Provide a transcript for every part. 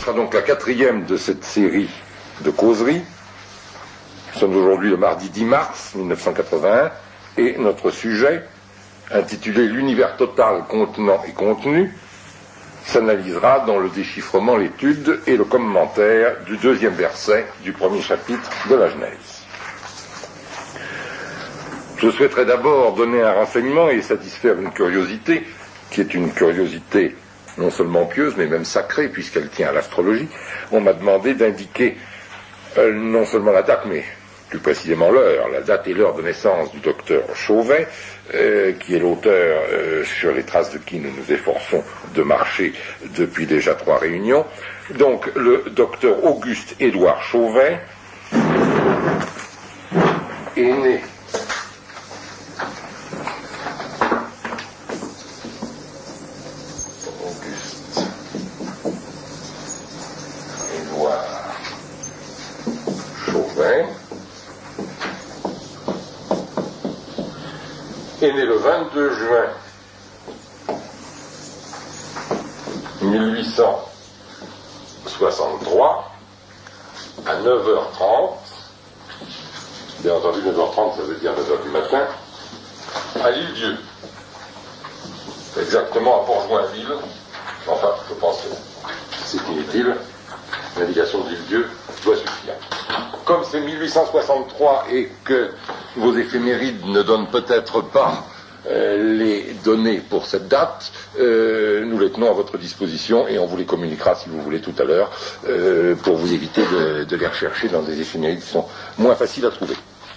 Ce sera donc la quatrième de cette série de causeries. Nous sommes aujourd'hui le mardi 10 mars 1981 et notre sujet, intitulé L'univers total contenant et contenu, s'analysera dans le déchiffrement, l'étude et le commentaire du deuxième verset du premier chapitre de la Genèse. Je souhaiterais d'abord donner un renseignement et satisfaire une curiosité, qui est une curiosité non seulement pieuse, mais même sacrée, puisqu'elle tient à l'astrologie. On m'a demandé d'indiquer non seulement la date, mais plus précisément l'heure, la date et l'heure de naissance du docteur Chauvet, qui est l'auteur sur les traces de qui nous nous efforçons de marcher depuis déjà 3 réunions. Donc, le docteur Auguste Édouard Chauvet est né est né le 22 juin 1863 à 9h30, bien entendu 9h30 ça veut dire 9h du matin, à l'Île-Dieu, exactement à Port-Joinville. Enfin, je pense que c'est inutile, l'indication de l'Île-Dieu doit suffire. Comme c'est 1863 et que vos éphémérides ne donnent peut-être pas les données pour cette date, nous les tenons à votre disposition et on vous les communiquera si vous voulez tout à l'heure pour vous éviter de les rechercher dans des éphémérides qui sont moins faciles à trouver.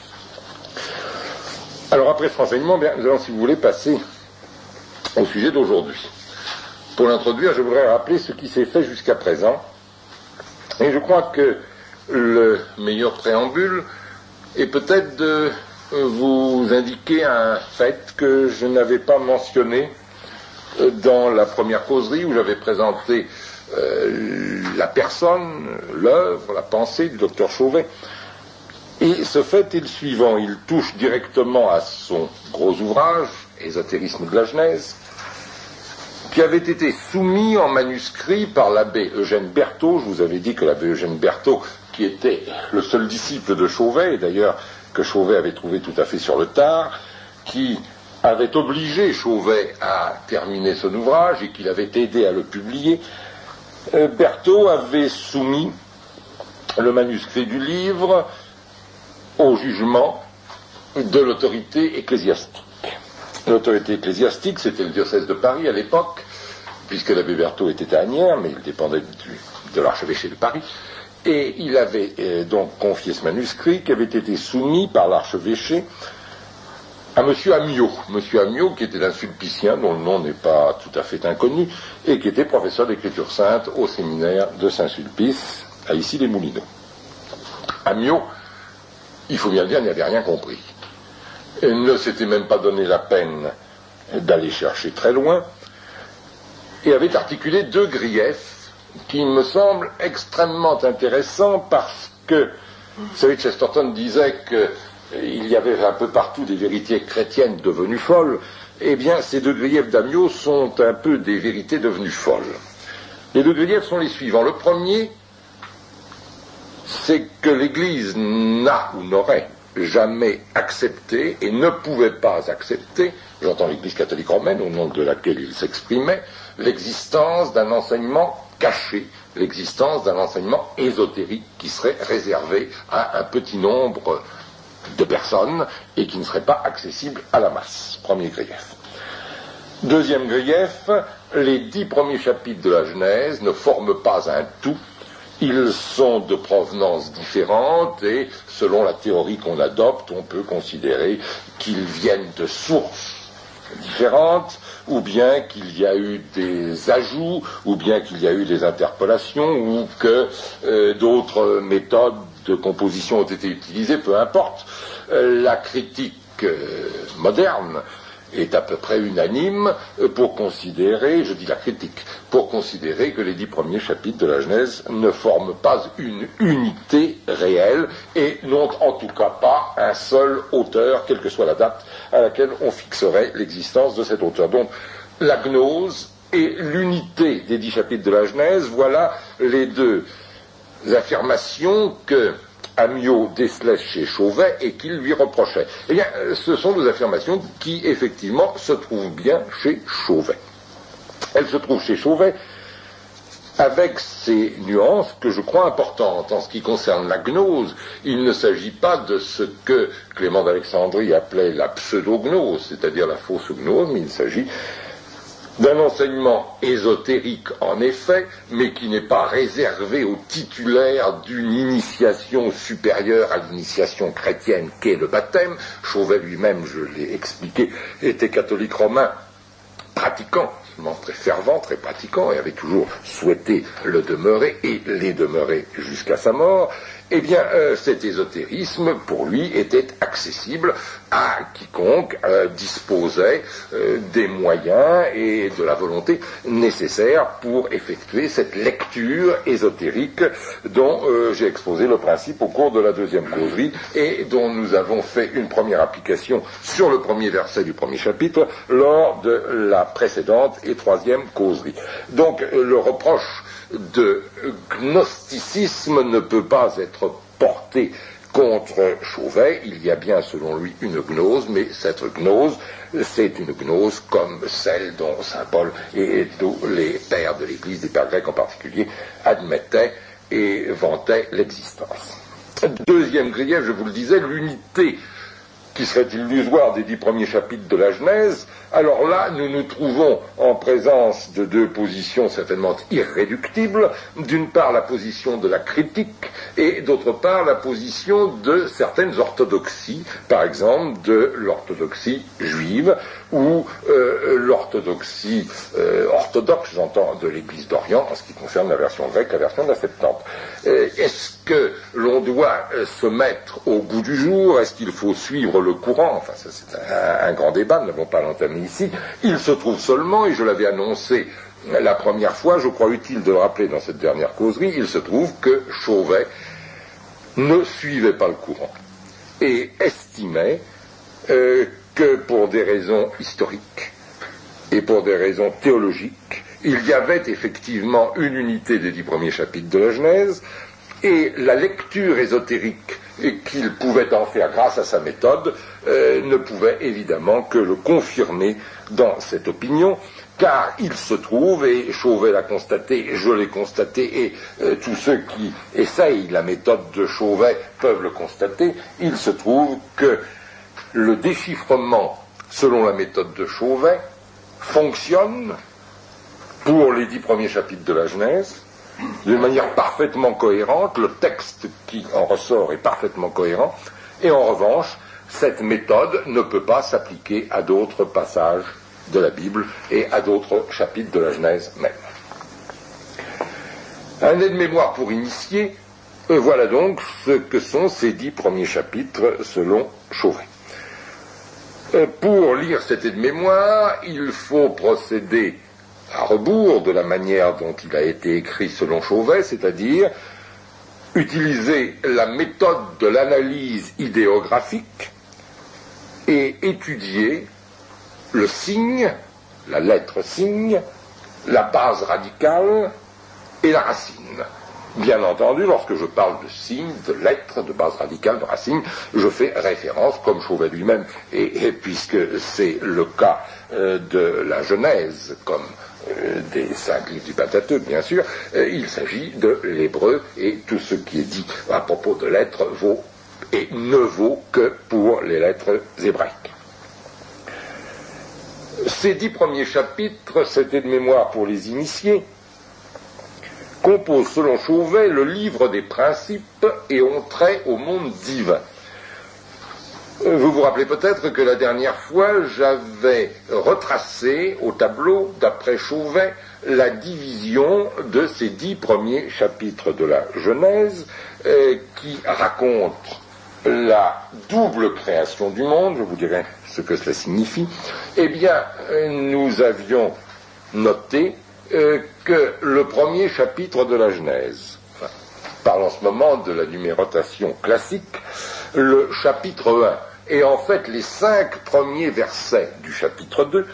Alors après ce renseignement, bien, nous allons, si vous voulez, passer au sujet d'aujourd'hui. Pour l'introduire, je voudrais rappeler ce qui s'est fait jusqu'à présent, et je crois que le meilleur préambule est peut-être de vous indiquer un fait que je n'avais pas mentionné dans la première causerie où j'avais présenté la personne, l'œuvre, la pensée du docteur Chauvet. Et ce fait est le suivant, il touche directement à son gros ouvrage, Ésotérisme de la Genèse, qui avait été soumis en manuscrit par l'abbé Eugène Berthaud. Je vous avais dit que l'abbé Eugène Berthaud, qui était le seul disciple de Chauvet, et d'ailleurs que Chauvet avait trouvé tout à fait sur le tard, qui avait obligé Chauvet à terminer son ouvrage et qu'il avait aidé à le publier, Berthaud avait soumis le manuscrit du livre au jugement de l'autorité ecclésiastique. L'autorité ecclésiastique, c'était le diocèse de Paris à l'époque, puisque l'abbé Berthaud était à Asnières, mais il dépendait de l'archevêché de Paris. Et il avait donc confié ce manuscrit qui avait été soumis par l'archevêché à M. Amiot. M. Amiot, qui était un sulpicien dont le nom n'est pas tout à fait inconnu, et qui était professeur d'écriture sainte au séminaire de Saint-Sulpice, à Issy-les-Moulineaux. Amiot, il faut bien le dire, n'avait rien compris. Il ne s'était même pas donné la peine d'aller chercher très loin, et avait articulé 2 griefs qui me semblent extrêmement intéressants parce que, vous savez, Chesterton disait qu'il y avait un peu partout des vérités chrétiennes devenues folles. Eh bien, ces 2 griefs d'Amiot sont un peu des vérités devenues folles. Les 2 griefs sont les suivants. Le premier, c'est que l'Église n'a ou n'aurait jamais accepté et ne pouvait pas accepter, j'entends l'Église catholique romaine au nom de laquelle il s'exprimait, l'existence d'un enseignement caché, l'existence d'un enseignement ésotérique qui serait réservé à un petit nombre de personnes et qui ne serait pas accessible à la masse. Premier grief. Deuxième grief, les 10 premiers chapitres de la Genèse ne forment pas un tout. Ils sont de provenances différentes et, selon la théorie qu'on adopte, on peut considérer qu'ils viennent de sources différentes, ou bien qu'il y a eu des ajouts, ou bien qu'il y a eu des interpolations, ou que d'autres méthodes de composition ont été utilisées, peu importe. La critique moderne est à peu près unanime pour considérer, je dis la critique, pour considérer que les 10 premiers chapitres de la Genèse ne forment pas une unité réelle et n'ont en tout cas pas un seul auteur, quelle que soit la date à laquelle on fixerait l'existence de cet auteur. Donc la gnose et l'unité des 10 chapitres de la Genèse, voilà les deux affirmations que Amyot décelait chez Chauvet et qu'il lui reprochait. Eh bien, ce sont deux affirmations qui, effectivement, se trouvent bien chez Chauvet. Elles se trouvent chez Chauvet avec ces nuances que je crois importantes. En ce qui concerne la gnose, il ne s'agit pas de ce que Clément d'Alexandrie appelait la pseudo-gnose, c'est-à-dire la fausse gnose, mais il s'agit d'un enseignement ésotérique en effet, mais qui n'est pas réservé aux titulaires d'une initiation supérieure à l'initiation chrétienne qu'est le baptême. Chauvet lui-même, je l'ai expliqué, était catholique romain pratiquant, très fervent, très pratiquant, et avait toujours souhaité le demeurer et les demeurer jusqu'à sa mort. Eh bien, cet ésotérisme, pour lui, était accessible à quiconque disposait des moyens et de la volonté nécessaires pour effectuer cette lecture ésotérique dont j'ai exposé le principe au cours de la deuxième causerie et dont nous avons fait une première application sur le premier verset du premier chapitre lors de la précédente et troisième causerie. Donc, le reproche de gnosticisme ne peut pas être porté contre Chauvet. Il y a bien selon lui une gnose, mais cette gnose, c'est une gnose comme celle dont saint Paul et tous les pères de l'Église, des pères grecs en particulier, admettaient et vantaient l'existence. Deuxième grief, je vous le disais, l'unité qui serait illusoire des 10 premiers chapitres de la Genèse. Alors là, nous nous trouvons en présence de deux positions certainement irréductibles. D'une part, la position de la critique, et d'autre part, la position de certaines orthodoxies, par exemple de l'orthodoxie juive, ou l'orthodoxie orthodoxe, j'entends, de l'Église d'Orient, en ce qui concerne la version grecque, la version de la Septante. Est-ce que l'on doit se mettre au goût du jour? Est-ce qu'il faut suivre le courant? Enfin, ça c'est un grand débat, nous n'avons pas l'entamer ici. Il se trouve seulement, et je l'avais annoncé la première fois, je crois utile de le rappeler dans cette dernière causerie, il se trouve que Chauvet ne suivait pas le courant et estimait que pour des raisons historiques et pour des raisons théologiques, il y avait effectivement une unité des 10 premiers chapitres de la Genèse, et la lecture ésotérique qu'il pouvait en faire grâce à sa méthode ne pouvait évidemment que le confirmer dans cette opinion, car il se trouve, et Chauvet l'a constaté, je l'ai constaté, et tous ceux qui essayent la méthode de Chauvet peuvent le constater, il se trouve que le déchiffrement selon la méthode de Chauvet fonctionne pour les 10 premiers chapitres de la Genèse d'une manière parfaitement cohérente. Le texte qui en ressort est parfaitement cohérent, et en revanche, cette méthode ne peut pas s'appliquer à d'autres passages de la Bible et à d'autres chapitres de la Genèse même. Un aide-mémoire pour initier, voilà donc ce que sont ces 10 premiers chapitres selon Chauvet. Pour lire cet aide-mémoire, il faut procéder à rebours de la manière dont il a été écrit selon Chauvet, c'est-à-dire utiliser la méthode de l'analyse idéographique et étudier le signe, la lettre signe, la base radicale et la racine. Bien entendu, lorsque je parle de signe, de lettre, de base radicale, de racine, je fais référence, comme Chauvet lui-même, et puisque c'est le cas de la Genèse, comme des 5 livres du Pentateuque, bien sûr, il s'agit de l'hébreu, et tout ce qui est dit à propos de lettres vaut et ne vaut que pour les lettres hébraïques. Ces 10 premiers chapitres, c'était de mémoire pour les initiés, composent selon Chauvet le livre des principes et ont trait au monde divin. Vous vous rappelez peut-être que la dernière fois, j'avais retracé au tableau, d'après Chauvet, la division de ces 10 premiers chapitres de la Genèse qui racontent la double création du monde. Je vous dirai ce que cela signifie. Eh bien, nous avions noté que le premier chapitre de la Genèse, parle en ce moment de la numérotation classique, le chapitre 1, et en fait les 5 premiers versets du chapitre 2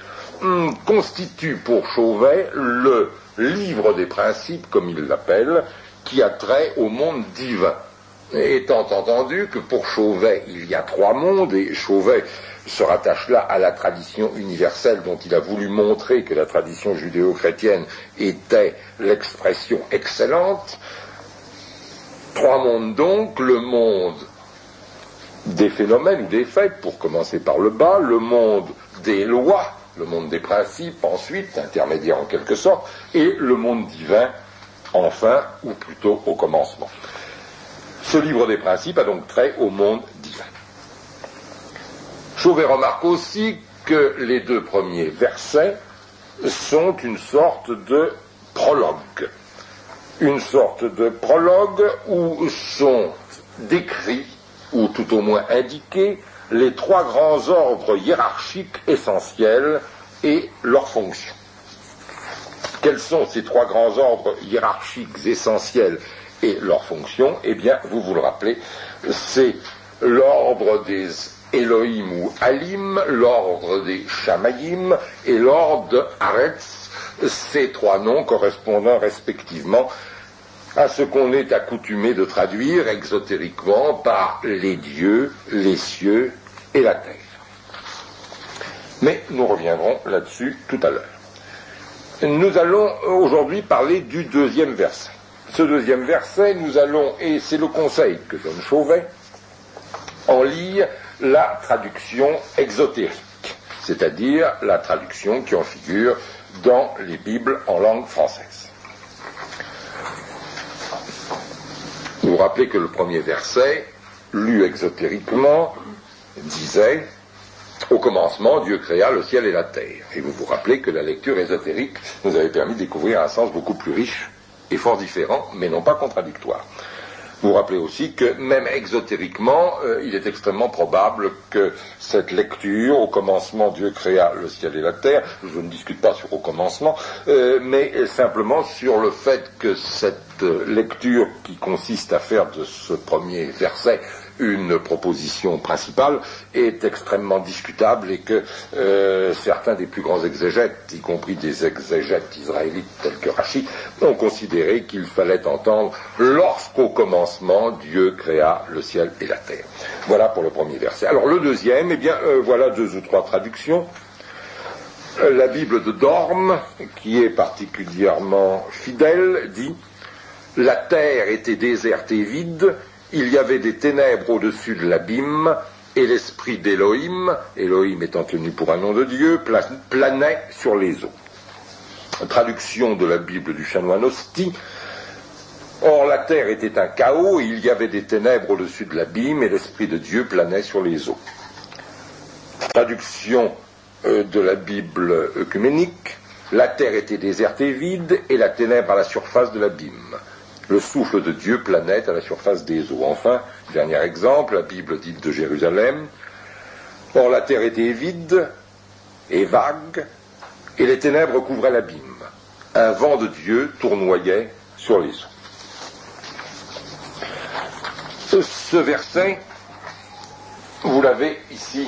constitue pour Chauvet le livre des principes, comme il l'appelle, qui a trait au monde divin. Étant entendu que pour Chauvet, il y a trois mondes, et Chauvet se rattache là à la tradition universelle dont il a voulu montrer que la tradition judéo-chrétienne était l'expression excellente. Trois mondes donc, le monde des phénomènes ou des faits, pour commencer par le bas, le monde des lois, le monde des principes ensuite, intermédiaire en quelque sorte, et le monde divin, enfin, ou plutôt au commencement. Ce livre des principes a donc trait au monde divin. Chauvet remarque aussi que les deux premiers versets sont une sorte de prologue. Une sorte de prologue où sont décrits, ou tout au moins indiqués, les trois grands ordres hiérarchiques essentiels et leurs fonctions. Quels sont ces trois grands ordres hiérarchiques essentiels et leurs fonctions? Eh bien, vous le rappelez, c'est l'ordre des Elohim ou Alim, l'ordre des Shamayim et l'ordre de Haaretz, ces trois noms correspondant respectivement à ce qu'on est accoutumé de traduire exotériquement par les dieux, les cieux et la terre. Mais nous reviendrons là-dessus tout à l'heure. Nous allons aujourd'hui parler du deuxième verset. Ce deuxième verset, nous allons, et c'est le conseil que donne Chauvet, en lire la traduction exotérique, c'est-à-dire la traduction qui en figure dans les Bibles en langue française. Vous vous rappelez que le premier verset, lu exotériquement, disait « Au commencement, Dieu créa le ciel et la terre ». Et vous vous rappelez que la lecture ésotérique nous avait permis de découvrir un sens beaucoup plus riche et fort différent, mais non pas contradictoire. Vous vous rappelez aussi que même exotériquement, il est extrêmement probable que cette lecture, au commencement Dieu créa le ciel et la terre, je ne discute pas sur au commencement, mais simplement sur le fait que cette lecture qui consiste à faire de ce premier verset une proposition principale est extrêmement discutable et que certains des plus grands exégètes, y compris des exégètes israélites tels que Rashi, ont considéré qu'il fallait entendre lorsqu'au commencement Dieu créa le ciel et la terre. Voilà pour le premier verset. Alors le deuxième, eh bien voilà deux ou trois traductions. La Bible de Dorme, qui est particulièrement fidèle, dit « La terre était déserte et vide, il y avait des ténèbres au-dessus de l'abîme, et l'esprit d'Élohim, Élohim étant tenu pour un nom de Dieu, planait sur les eaux. » Traduction de la Bible du chanoine Ostie. Or la terre était un chaos, et il y avait des ténèbres au-dessus de l'abîme, et l'esprit de Dieu planait sur les eaux. Traduction de la Bible œcuménique. La terre était déserte et vide, et la ténèbre à la surface de l'abîme. Le souffle de Dieu planait à la surface des eaux. Enfin, dernier exemple, la Bible dite de Jérusalem. Or la terre était vide et vague, et les ténèbres couvraient l'abîme. Un vent de Dieu tournoyait sur les eaux. Ce verset, vous l'avez ici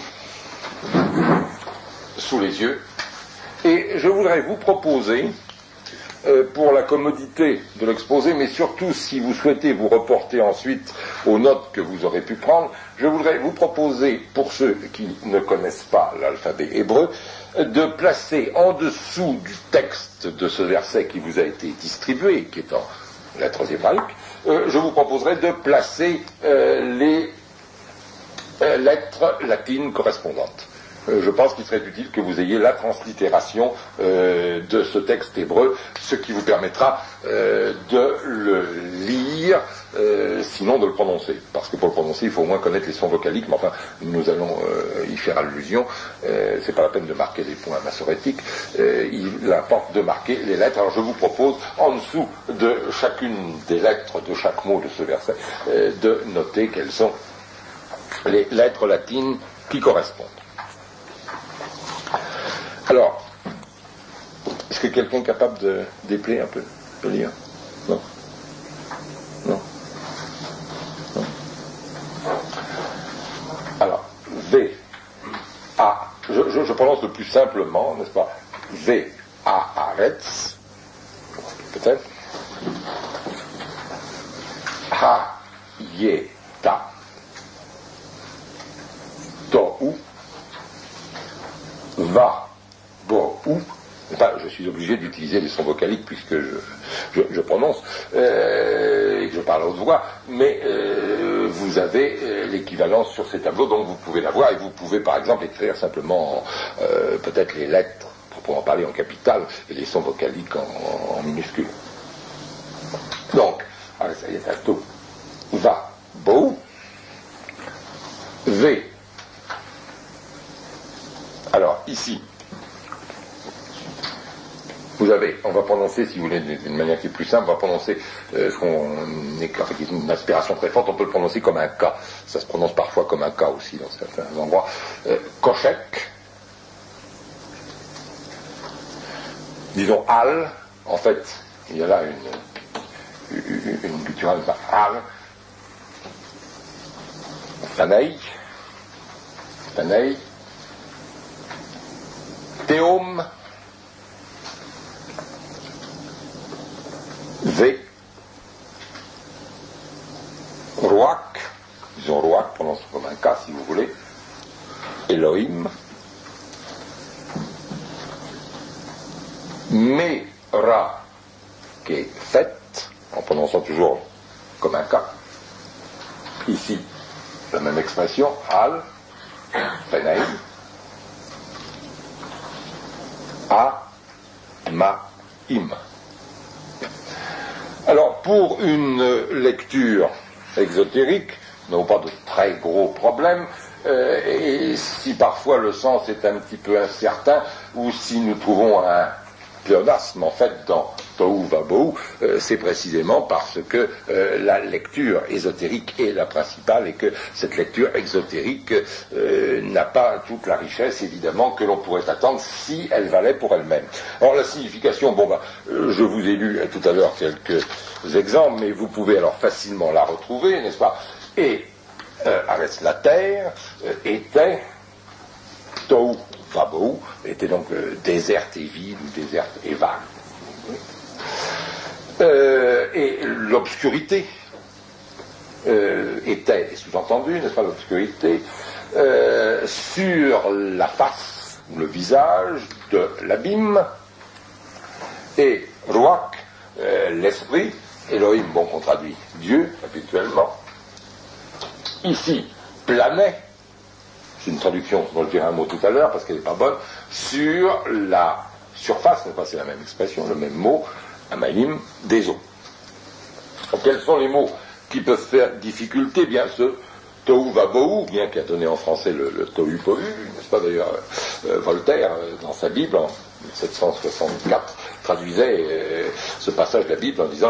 sous les yeux, et je voudrais vous proposer, pour la commodité de l'exposé, mais surtout si vous souhaitez vous reporter ensuite aux notes que vous aurez pu prendre, je voudrais vous proposer, pour ceux qui ne connaissent pas l'alphabet hébreu, de placer en dessous du texte de ce verset qui vous a été distribué, qui est en lettres hébraïques, je vous proposerai de placer les lettres latines correspondantes. Je pense qu'il serait utile que vous ayez la translittération de ce texte hébreu, ce qui vous permettra de le lire, sinon de le prononcer. Parce que pour le prononcer, il faut au moins connaître les sons vocaliques, mais enfin, nous allons y faire allusion. C'est pas la peine de marquer des points massorétiques. Il importe de marquer les lettres. Alors je vous propose, en dessous de chacune des lettres, de chaque mot de ce verset, de noter quelles sont les lettres latines qui correspondent. Alors, est-ce que quelqu'un est capable de déplier un peu, de lire? Non? Non? Non? Alors, V, A, je prononce le plus simplement, n'est-ce pas? Ve haaretz, peut-être, hayeta tohu va bohu. Enfin, je suis obligé d'utiliser les sons vocaliques puisque je prononce et que je parle à haute voix, mais vous avez l'équivalence sur ces tableaux, donc vous pouvez la voir et vous pouvez par exemple écrire simplement peut-être les lettres pour en parler en capital et les sons vocaliques en minuscules. Donc, ça y est, to va bohu ve. Alors ici, vous avez, on va prononcer, si vous voulez, d'une manière qui est plus simple, on va prononcer ce qu'on est, qui est une aspiration très forte, on peut le prononcer comme un K. Ça se prononce parfois comme un K aussi dans certains endroits. Koshek, disons al, en fait, il y a là une gutturale al, Fanei, Théum, Ve, Ruach, disons Ruach, prononce comme un K si vous voulez, Elohim, Mera, qui est fait, en prononçant toujours comme un K, ici, la même expression, Al, Fenei, A-Ma-Im. Alors, pour une lecture exotérique, nous n'avons pas de très gros problèmes, et si parfois le sens est un petit peu incertain, ou si nous trouvons un pléonasme en fait dans Tohu va bohu, c'est précisément parce que la lecture ésotérique est la principale et que cette lecture exotérique n'a pas toute la richesse évidemment que l'on pourrait attendre si elle valait pour elle-même. Alors la signification, je vous ai lu tout à l'heure quelques exemples, mais vous pouvez alors facilement la retrouver, n'est-ce pas? Et avec la terre était Tohu va bohu, était donc déserte et vide ou déserte et vague. Et l'obscurité était, sous-entendu, n'est-ce pas, l'obscurité sur la face, le visage de l'abîme, et Ruach, l'esprit, Elohim, qu'on traduit Dieu habituellement, ici planait, c'est une traduction dont je dirai un mot tout à l'heure parce qu'elle n'est pas bonne, sur la surface, n'est-ce pas, c'est la même expression, le même mot, Amaïm, des eaux. Donc, quels sont les mots qui peuvent faire difficulté? Bien ce Tohu va bohu, bien qu'il a donné en français le Tohu Pohu, n'est-ce pas d'ailleurs, Voltaire, dans sa Bible, en 1764, traduisait ce passage de la Bible en disant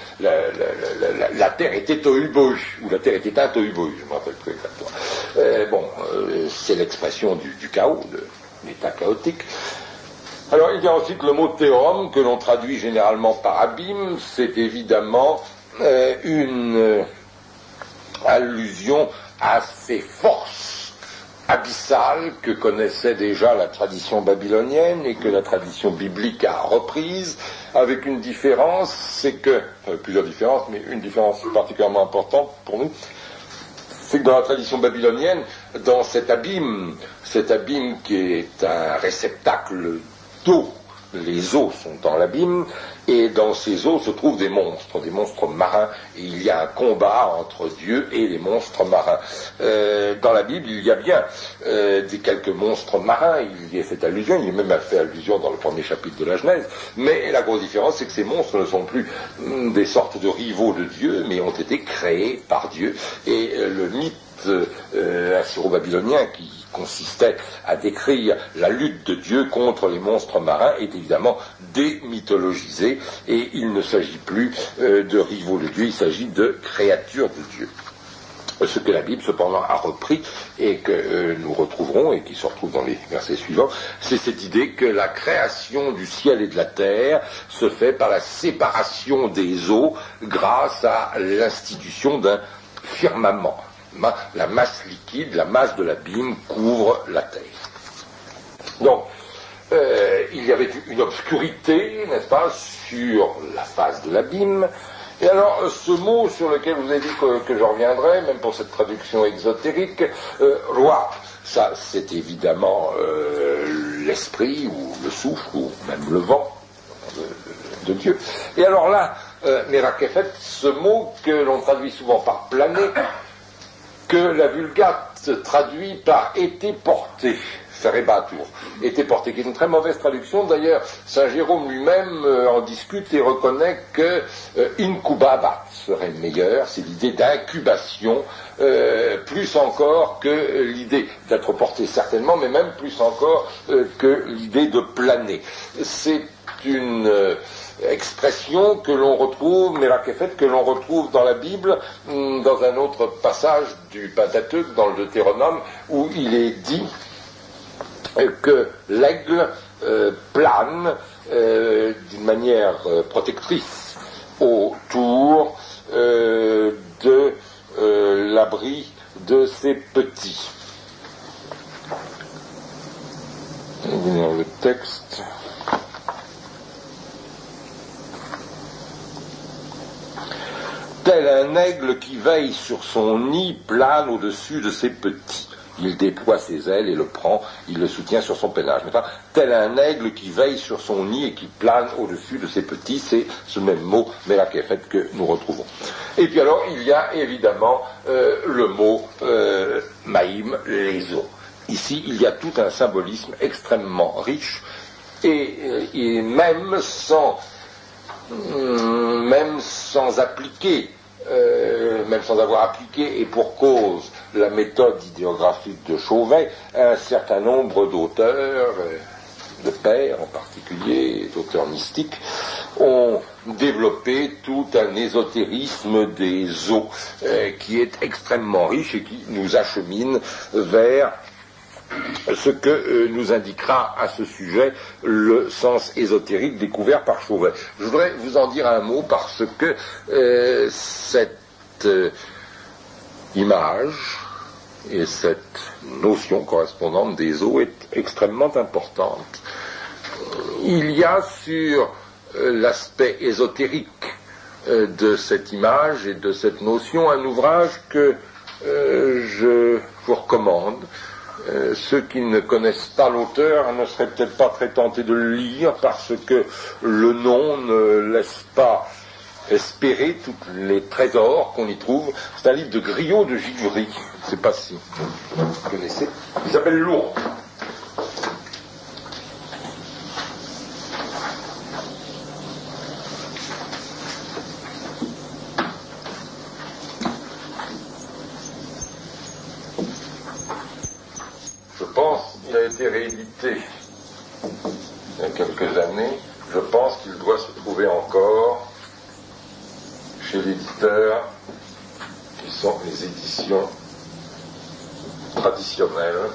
la terre était Tohu Bohu, ou la terre était un Tohu Bohu, je ne me rappelle plus exactement. C'est l'expression du chaos, de l'état chaotique. Alors il y a ensuite le mot théorème que l'on traduit généralement par abîme, c'est évidemment une allusion à ces forces abyssales que connaissait déjà la tradition babylonienne et que la tradition biblique a reprise, avec une différence, c'est que, plusieurs différences, mais une différence particulièrement importante pour nous, c'est que dans la tradition babylonienne, dans cet abîme qui est un réceptacle d'eau, les eaux sont dans l'abîme, et dans ces eaux se trouvent des monstres marins, et il y a un combat entre Dieu et les monstres marins. Dans la Bible, il y a bien quelques monstres marins, il y a fait allusion, il y a même fait allusion dans le premier chapitre de la Genèse, mais la grosse différence, c'est que ces monstres ne sont plus des sortes de rivaux de Dieu, mais ont été créés par Dieu, et le mythe assyro-babylonien qui consistait à décrire la lutte de Dieu contre les monstres marins est évidemment démythologisé et il ne s'agit plus de rivaux de Dieu, il s'agit de créatures de Dieu. Ce que la Bible cependant a repris et que nous retrouverons et qui se retrouve dans les versets suivants, c'est cette idée que la création du ciel et de la terre se fait par la séparation des eaux grâce à l'institution d'un firmament. La masse liquide, la masse de l'abîme couvre la terre. Donc, il y avait une obscurité, n'est-ce pas, sur la face de l'abîme. Et alors, ce mot sur lequel vous avez dit que je reviendrai, même pour cette traduction exotérique, roi, ça c'est évidemment l'esprit, ou le souffle, ou même le vent de Dieu. Et alors là, Merakefet, ce mot que l'on traduit souvent par planer, que la Vulgate traduit par été porté, ferebatur, été porté, qui est une très mauvaise traduction. D'ailleurs, Saint Jérôme lui-même en discute et reconnaît que incubabat serait meilleur, c'est l'idée d'incubation, plus encore que l'idée d'être porté certainement, mais même plus encore que l'idée de planer. C'est une expression que l'on retrouve, Merakefet, que l'on retrouve dans la Bible, dans un autre passage du Pentateuque, dans le Deutéronome, où il est dit que l'aigle plane d'une manière protectrice autour de l'abri de ses petits. Dans le texte. Tel un aigle qui veille sur son nid plane au-dessus de ses petits. Il déploie ses ailes et le prend, il le soutient sur son pennage. Tel un aigle qui veille sur son nid et qui plane au-dessus de ses petits, c'est ce même mot, Merakefet, que nous retrouvons. Et puis alors, il y a évidemment le mot Maïm, les eaux. Ici, il y a tout un symbolisme extrêmement riche, et même sans appliquer, même sans avoir appliqué, et pour cause, la méthode idéographique de Chauvet, un certain nombre d'auteurs, de pères en particulier, d'auteurs mystiques, ont développé tout un ésotérisme des eaux qui est extrêmement riche et qui nous achemine vers ce que nous indiquera à ce sujet le sens ésotérique découvert par Chauvet. Je voudrais vous en dire un mot parce que cette image et cette notion correspondante des eaux est extrêmement importante. Il y a sur l'aspect ésotérique de cette image et de cette notion un ouvrage que je vous recommande. Ceux qui ne connaissent pas l'auteur ne seraient peut-être pas très tentés de le lire parce que le nom ne laisse pas espérer tous les trésors qu'on y trouve. C'est un livre de Griot de Givry, je ne sais pas si vous connaissez, il s'appelle Lourdes. Il a été réédité il y a quelques années. Je pense qu'il doit se trouver encore chez l'éditeur, qui sont les éditions traditionnelles.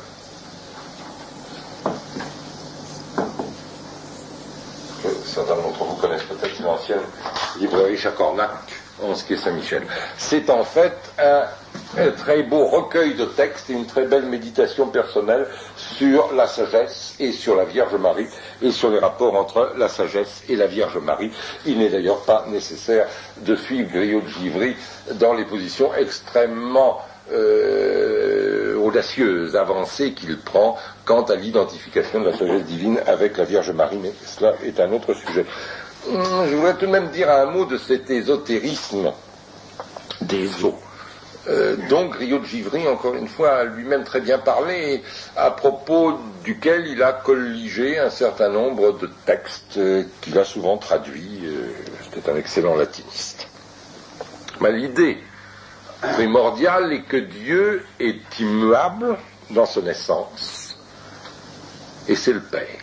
Que certains d'entre vous connaissent peut-être l'ancienne librairie Chacornac, 11 quai Saint-Michel. C'est en fait un très beau recueil de textes et une très belle méditation personnelle sur la sagesse et sur la Vierge Marie et sur les rapports entre la sagesse et la Vierge Marie. Il n'est d'ailleurs pas nécessaire de suivre Griot de Givry dans les positions extrêmement audacieuses, avancées qu'il prend quant à l'identification de la sagesse divine avec la Vierge Marie, mais cela est un autre sujet. Je voudrais tout de même dire un mot de cet ésotérisme des eaux. Donc Griot de Givry, encore une fois, a lui-même très bien parlé, à propos duquel il a colligé un certain nombre de textes qu'il a souvent traduits. C'était un excellent latiniste. Mais l'idée primordiale est que Dieu est immuable dans son essence, et c'est le Père.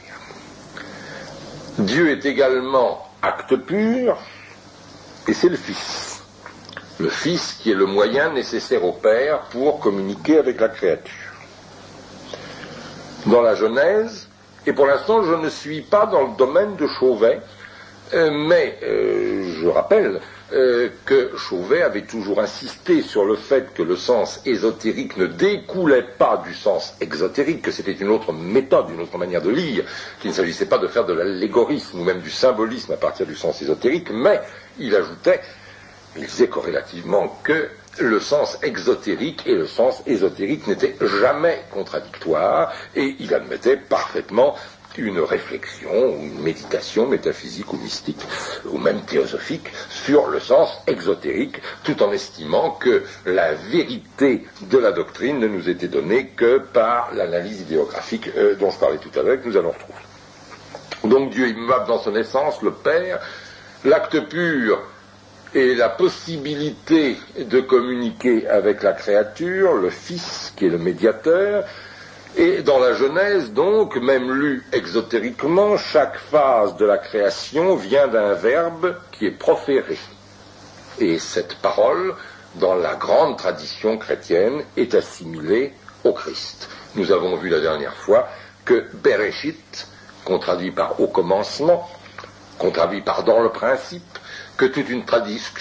Dieu est également acte pur, et c'est le Fils. Le Fils qui est le moyen nécessaire au Père pour communiquer avec la créature. Dans la Genèse, et pour l'instant je ne suis pas dans le domaine de Chauvet, mais je rappelle que Chauvet avait toujours insisté sur le fait que le sens ésotérique ne découlait pas du sens exotérique, que c'était une autre méthode, une autre manière de lire, qu'il ne s'agissait pas de faire de l'allégorisme ou même du symbolisme à partir du sens ésotérique, mais il ajoutait, il disait corrélativement que le sens exotérique et le sens ésotérique n'étaient jamais contradictoires, et il admettait parfaitement une réflexion, ou une méditation métaphysique ou mystique, ou même théosophique, sur le sens exotérique, tout en estimant que la vérité de la doctrine ne nous était donnée que par l'analyse idéographique dont je parlais tout à l'heure, que nous allons retrouver. Donc Dieu immuable dans son essence, le Père, l'acte pur et la possibilité de communiquer avec la créature, le Fils qui est le médiateur. Et dans la Genèse, donc, même lu exotériquement, chaque phase de la création vient d'un verbe qui est proféré. Et cette parole, dans la grande tradition chrétienne, est assimilée au Christ. Nous avons vu la dernière fois que Bereshit, qu'on traduit par au commencement, qu'on traduit par dans le principe, que toute une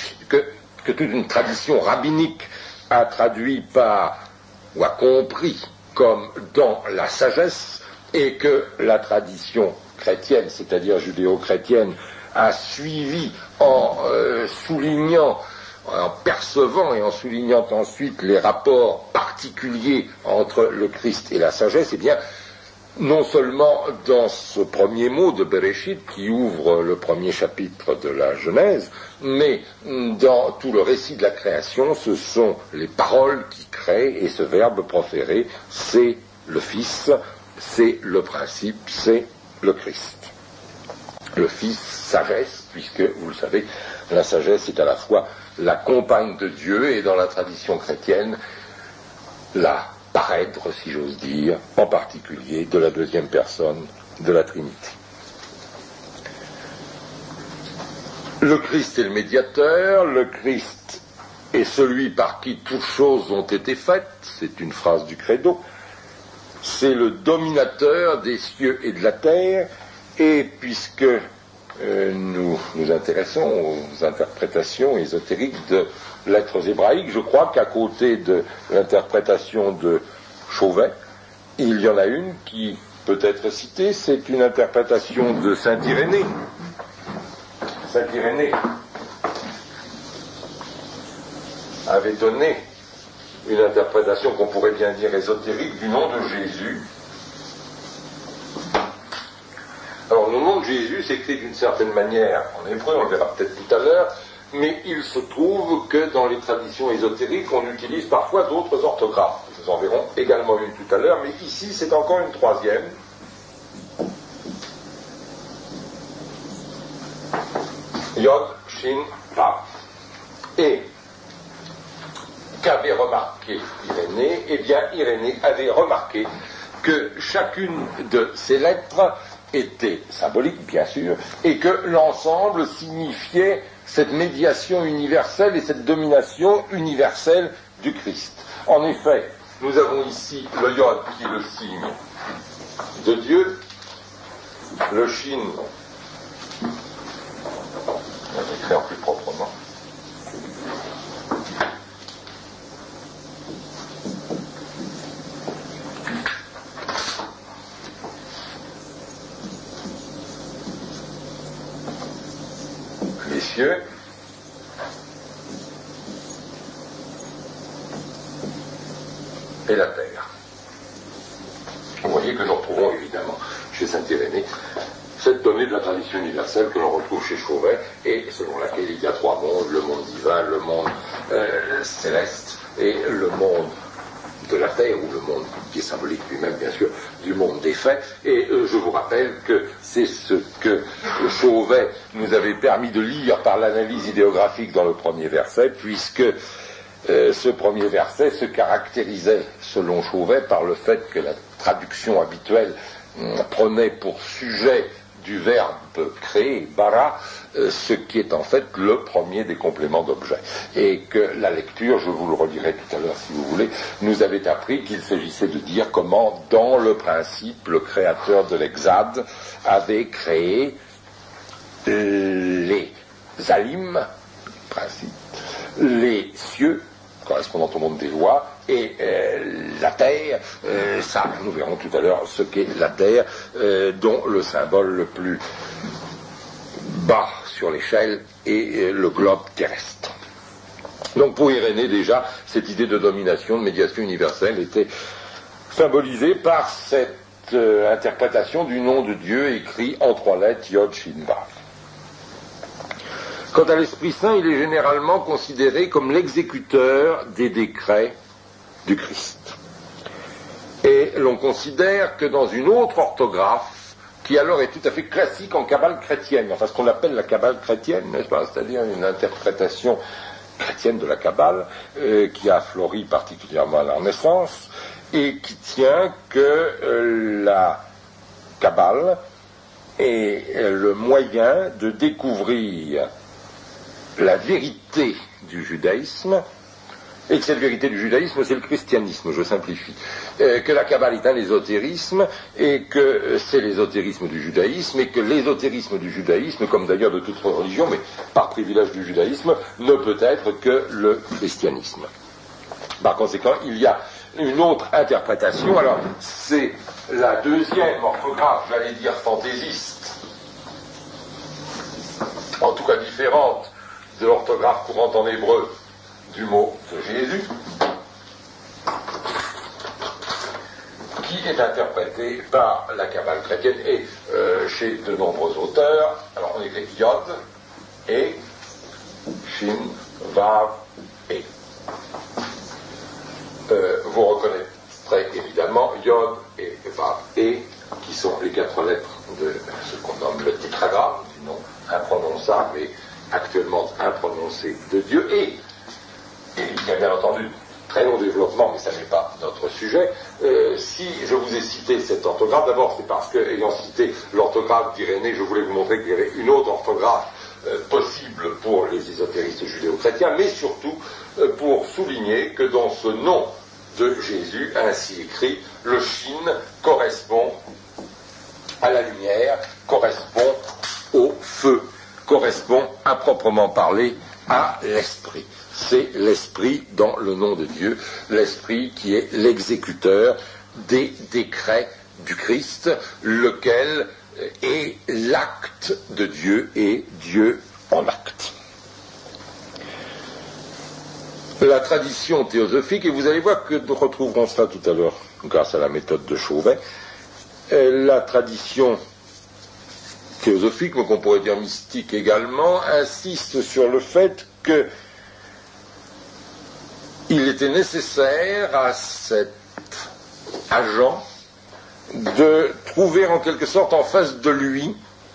tradition rabbinique a traduit par, ou a compris, comme dans la sagesse, et que la tradition chrétienne, c'est-à-dire judéo-chrétienne, a suivi en soulignant, en percevant et en soulignant ensuite les rapports particuliers entre le Christ et la sagesse, eh bien, non seulement dans ce premier mot de Bereshit qui ouvre le premier chapitre de la Genèse, mais dans tout le récit de la création, ce sont les paroles qui créent, et ce verbe proféré, c'est le Fils, c'est le principe, c'est le Christ. Le Fils, sagesse, puisque, vous le savez, la sagesse est à la fois la compagne de Dieu et dans la tradition chrétienne, la parèdre, si j'ose dire, en particulier de la deuxième personne de la Trinité. Le Christ est le médiateur, le Christ est celui par qui toutes choses ont été faites, c'est une phrase du credo, c'est le dominateur des cieux et de la terre, et puisque nous nous intéressons aux interprétations ésotériques de lettres hébraïques, je crois qu'à côté de l'interprétation de Chauvet, il y en a une qui peut être citée, c'est une interprétation de saint Irénée. Saint Irénée avait donné une interprétation qu'on pourrait bien dire ésotérique du nom de Jésus. Alors, le nom de Jésus s'écrit d'une certaine manière en hébreu, on le verra peut-être tout à l'heure, mais il se trouve que dans les traditions ésotériques, on utilise parfois d'autres orthographes. Nous en verrons également une tout à l'heure, mais ici, c'est encore une troisième. Yod, Shin, Vav. Et qu'avait remarqué Irénée? Eh bien, Irénée avait remarqué que chacune de ces lettres était symbolique, bien sûr, et que l'ensemble signifiait cette médiation universelle et cette domination universelle du Christ. En effet, nous avons ici le Yod qui est le signe de Dieu, le Shin, on va l'écrire plus proprement, les cieux, et la terre. Vous voyez que nous retrouvons évidemment chez Saint-Irénée cette donnée de la tradition universelle que l'on retrouve chez Chauvet et selon laquelle il y a trois mondes, le monde divin, le monde céleste et le monde de la terre, ou le monde qui est symbolique lui-même bien sûr du monde des faits. Et je vous rappelle que c'est ce que Chauvet nous avait permis de lire par l'analyse idéographique dans le premier verset, puisque ce premier verset se caractérisait, selon Chauvet, par le fait que la traduction habituelle prenait pour sujet du verbe créer, bara, ce qui est en fait le premier des compléments d'objet. Et que la lecture, je vous le redirai tout à l'heure si vous voulez, nous avait appris qu'il s'agissait de dire comment, dans le principe, le créateur de l'Exade avait créé les alim, principe, les cieux, correspondant au monde des lois, et la terre, ça nous verrons tout à l'heure ce qu'est la terre, dont le symbole le plus bas sur l'échelle est le globe terrestre. Donc pour Irénée déjà, cette idée de domination, de médiation universelle était symbolisée par cette interprétation du nom de Dieu écrit en 3 lettres, Yod, Shin, Vav. Quant à l'Esprit Saint, il est généralement considéré comme l'exécuteur des décrets du Christ. Et l'on considère que dans une autre orthographe, qui alors est tout à fait classique en Kabbale chrétienne, enfin ce qu'on appelle la Kabbale chrétienne, n'est-ce pas, c'est-à-dire une interprétation chrétienne de la Kabbale, qui a fleuri particulièrement à la Renaissance, et qui tient que la Kabbale est le moyen de découvrir la vérité du judaïsme, et que cette vérité du judaïsme, c'est le christianisme, je simplifie. Que la Kabbale est un ésotérisme, et que c'est l'ésotérisme du judaïsme, et que l'ésotérisme du judaïsme, comme d'ailleurs de toute religion, mais par privilège du judaïsme, ne peut être que le christianisme. Par conséquent, il y a une autre interprétation, alors c'est la deuxième orthographe, j'allais dire fantaisiste, en tout cas différente de l'orthographe courante en hébreu du mot de Jésus, qui est interprété par la Kabbale chrétienne et chez de nombreux auteurs. Alors on écrit Yod et Shin, Vav et. Vous reconnaîtrez évidemment Yod et Vav et, qui sont les 4 lettres de ce qu'on nomme le tétragramme, du nom imprononçable et actuellement imprononcé de Dieu, et il y a bien entendu très long développement, mais ça n'est pas notre sujet. Si je vous ai cité cette orthographe, d'abord c'est parce que, ayant cité l'orthographe d'Irénée, je voulais vous montrer qu'il y avait une autre orthographe possible pour les ésotéristes judéo-chrétiens, mais surtout pour souligner que dans ce nom de Jésus, ainsi écrit, le Shin correspond à la lumière, correspond au feu, correspond à proprement parler à l'esprit. C'est l'esprit dans le nom de Dieu, l'esprit qui est l'exécuteur des décrets du Christ, lequel est l'acte de Dieu et Dieu en acte. La tradition théosophique, et vous allez voir que nous retrouverons ça tout à l'heure grâce à la méthode de Chauvet, la tradition théosophique, mais qu'on pourrait dire mystique également, insiste sur le fait que il était nécessaire à cet agent de trouver en quelque sorte en face de lui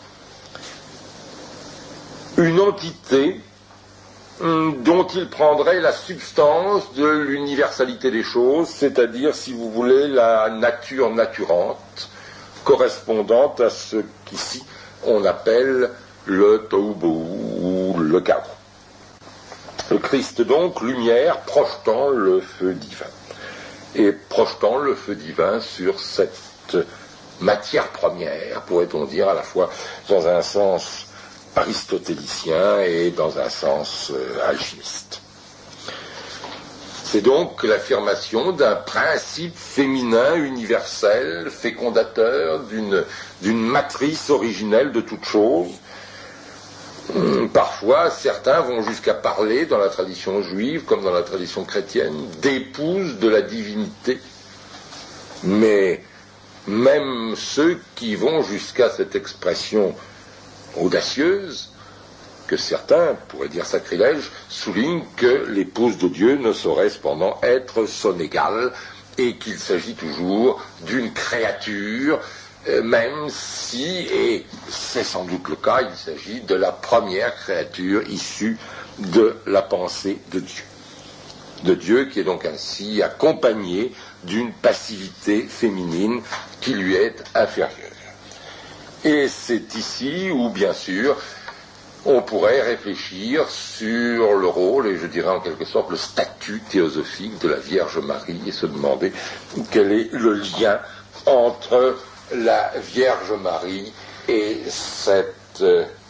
une entité dont il prendrait la substance de l'universalité des choses, c'est-à-dire, si vous voulez, la nature naturante, correspondante à ce qu'ici on appelle le tohu ou le chaos. Le Christ donc, lumière, projetant le feu divin. Et projetant le feu divin sur cette matière première, pourrait-on dire, à la fois dans un sens aristotélicien et dans un sens alchimiste. C'est donc l'affirmation d'un principe féminin universel, fécondateur, d'une matrice originelle de toute chose. Parfois, certains vont jusqu'à parler, dans la tradition juive comme dans la tradition chrétienne, d'épouse de la divinité. Mais même ceux qui vont jusqu'à cette expression audacieuse, que certains pourraient dire sacrilège, soulignent que l'épouse de Dieu ne saurait cependant être son égale et qu'il s'agit toujours d'une créature, même si, et c'est sans doute le cas, il s'agit de la première créature issue de la pensée de Dieu. De Dieu qui est donc ainsi accompagné d'une passivité féminine qui lui est inférieure. Et c'est ici où, bien sûr, on pourrait réfléchir sur le rôle, et je dirais en quelque sorte le statut théosophique de la Vierge Marie, et se demander quel est le lien entre la Vierge Marie et cette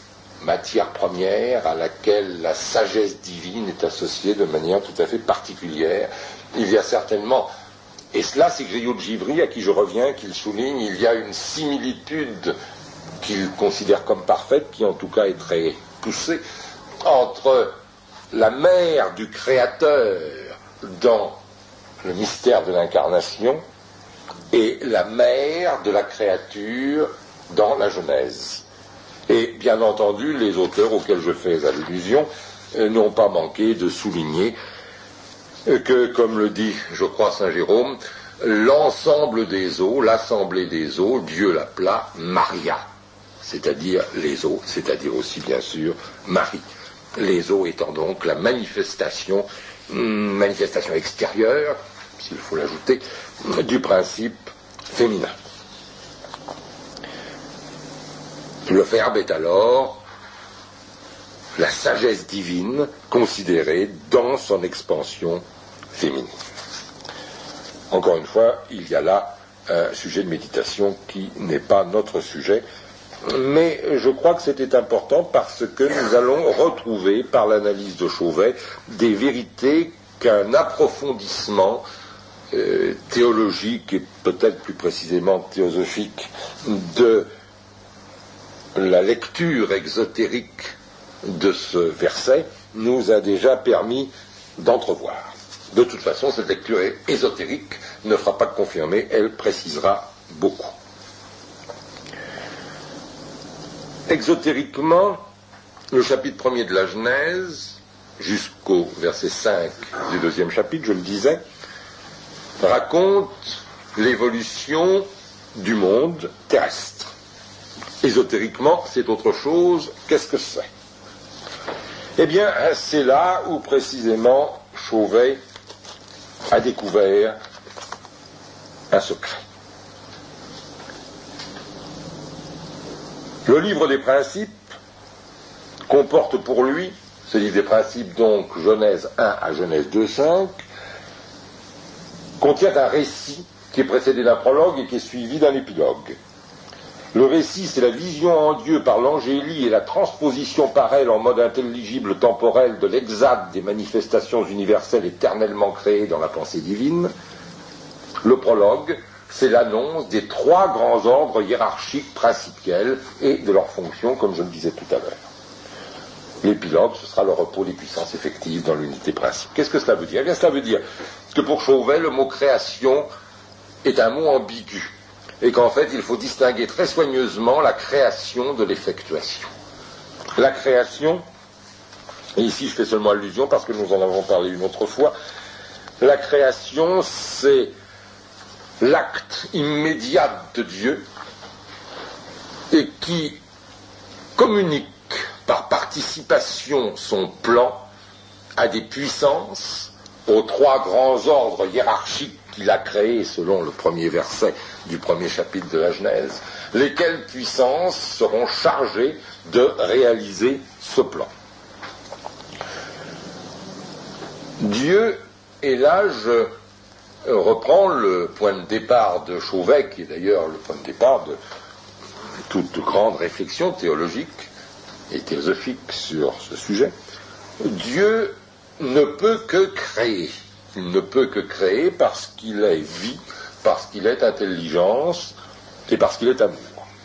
matière première à laquelle la sagesse divine est associée de manière tout à fait particulière. Il y a certainement, et cela c'est Griot de Givry à qui je reviens, qu'il souligne, il y a une similitude qu'il considère comme parfaite, qui en tout cas est très poussée, entre la mère du Créateur dans le mystère de l'incarnation et la mère de la créature dans la Genèse. Et bien entendu, les auteurs auxquels je fais allusion n'ont pas manqué de souligner que, comme le dit, je crois, saint Jérôme, l'ensemble des eaux, l'assemblée des eaux, Dieu l'appela Maria, c'est-à-dire les eaux, c'est-à-dire aussi bien sûr Marie. Les eaux étant donc la manifestation extérieure, s'il faut l'ajouter, du principe féminin. Le Verbe est alors la sagesse divine considérée dans son expansion féminine. Encore une fois, il y a là un sujet de méditation qui n'est pas notre sujet, mais je crois que c'était important parce que nous allons retrouver, par l'analyse de Chauvet, des vérités qu'un approfondissement théologique et peut-être plus précisément théosophique de la lecture exotérique de ce verset nous a déjà permis d'entrevoir. De toute façon, cette lecture ésotérique ne fera pas que confirmer, elle précisera beaucoup. Exotériquement, le chapitre 1er de la Genèse, jusqu'au verset 5 du 2e chapitre, je le disais, raconte l'évolution du monde terrestre. Ésotériquement, c'est autre chose. Qu'est-ce que c'est? Eh bien, c'est là où précisément Chauvet a découvert un secret. Le livre des principes comporte pour lui, ce livre des principes, donc Genèse 1 à Genèse 2:5, contient un récit qui est précédé d'un prologue et qui est suivi d'un épilogue. Le récit, c'est la vision en Dieu par l'angélie et la transposition par elle en mode intelligible temporel de l'exact des manifestations universelles éternellement créées dans la pensée divine. Le prologue, c'est l'annonce des 3 grands ordres hiérarchiques principiels et de leurs fonctions, comme je le disais tout à l'heure. L'épilogue, ce sera le repos des puissances effectives dans l'unité principe. Qu'est-ce que cela veut dire? Eh bien, cela veut dire que pour Chauvet, le mot création est un mot ambigu, et qu'en fait, il faut distinguer très soigneusement la création de l'effectuation. La création, et ici je fais seulement allusion parce que nous en avons parlé une autre fois, la création, c'est l'acte immédiat de Dieu et qui communique par participation son plan à des puissances, aux 3 grands ordres hiérarchiques qu'il a créés selon le premier verset du premier chapitre de la Genèse, lesquelles puissances seront chargées de réaliser ce plan. Dieu, et là je reprends le point de départ de Chauvet, qui est d'ailleurs le point de départ de toute grande réflexion théologique et théosophique sur ce sujet. Dieu ne peut que créer. Il ne peut que créer parce qu'il est vie, parce qu'il est intelligence et parce qu'il est amour.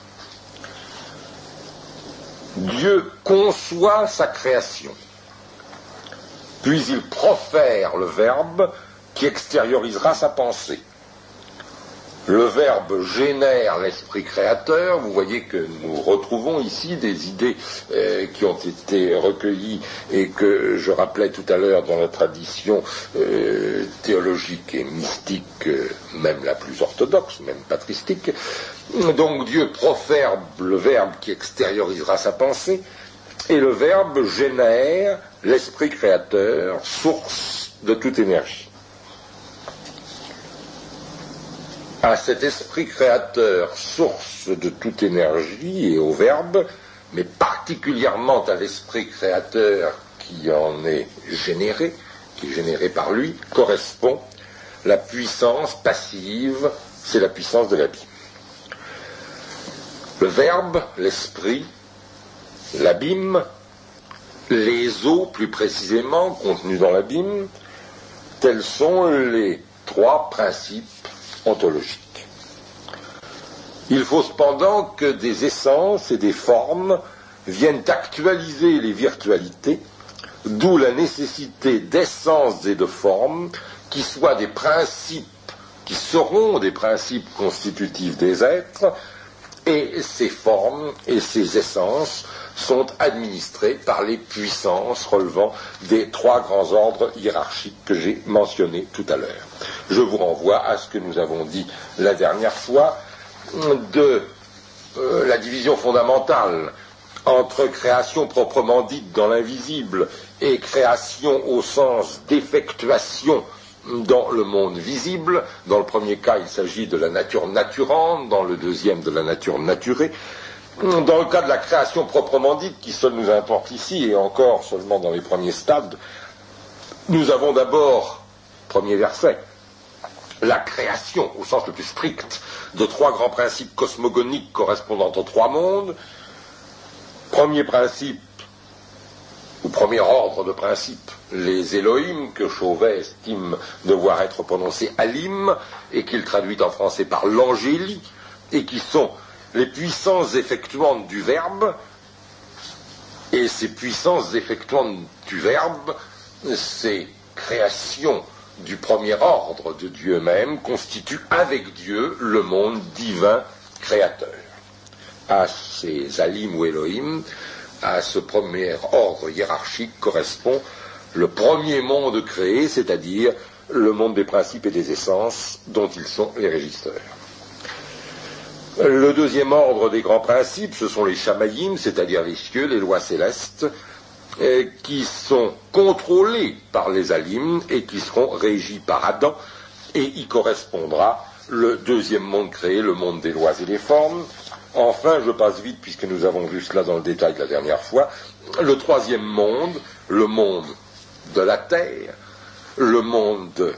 Dieu conçoit sa création, puis il profère le Verbe qui extériorisera sa pensée. Le Verbe génère l'esprit créateur. Vous voyez que nous retrouvons ici des idées qui ont été recueillies et que je rappelais tout à l'heure dans la tradition théologique et mystique, même la plus orthodoxe, même patristique. Donc Dieu profère le Verbe qui extériorisera sa pensée, et le Verbe génère l'esprit créateur, source de toute énergie. À cet esprit créateur, source de toute énergie, et au Verbe, mais particulièrement à l'esprit créateur qui en est généré, qui est généré par lui, correspond la puissance passive, c'est la puissance de la vie. Le Verbe, l'esprit, l'abîme, les eaux plus précisément contenues dans l'abîme, tels sont les trois principes ontologiques. Il faut cependant que des essences et des formes viennent actualiser les virtualités, d'où la nécessité d'essences et de formes qui soient des principes, qui seront des principes constitutifs des êtres, et ces formes et ces essences sont administrées par les puissances relevant des trois grands ordres hiérarchiques que j'ai mentionnés tout à l'heure. Je vous renvoie à ce que nous avons dit la dernière fois de la division fondamentale entre création proprement dite dans l'invisible et création au sens d'effectuation dans le monde visible. Dans le premier cas, il s'agit de la nature naturante, dans le deuxième de la nature naturée. Dans le cas de la création proprement dite, qui seule nous importe ici, et encore seulement dans les premiers stades, nous avons d'abord, premier verset, la création, au sens le plus strict, de trois grands principes cosmogoniques correspondant aux trois mondes. Premier principe, ou premier ordre de principe, les Elohim, que Chauvet estime devoir être prononcé Alim, et qu'il traduit en français par l'angélie, et qui sont les puissances effectuantes du Verbe, et ces puissances effectuantes du Verbe, ces créations du premier ordre de Dieu même, constituent avec Dieu le monde divin créateur. À ces Alim ou Elohim, à ce premier ordre hiérarchique correspond le premier monde créé, c'est-à-dire le monde des principes et des essences dont ils sont les régisseurs. Le deuxième ordre des grands principes, ce sont les Shamayim, c'est-à-dire les cieux, les lois célestes, qui sont contrôlés par les Alim et qui seront régis par Adam, et y correspondra le deuxième monde créé, le monde des lois et des formes. Enfin, je passe vite puisque nous avons vu cela dans le détail la dernière fois, le troisième monde, le monde de la terre, le monde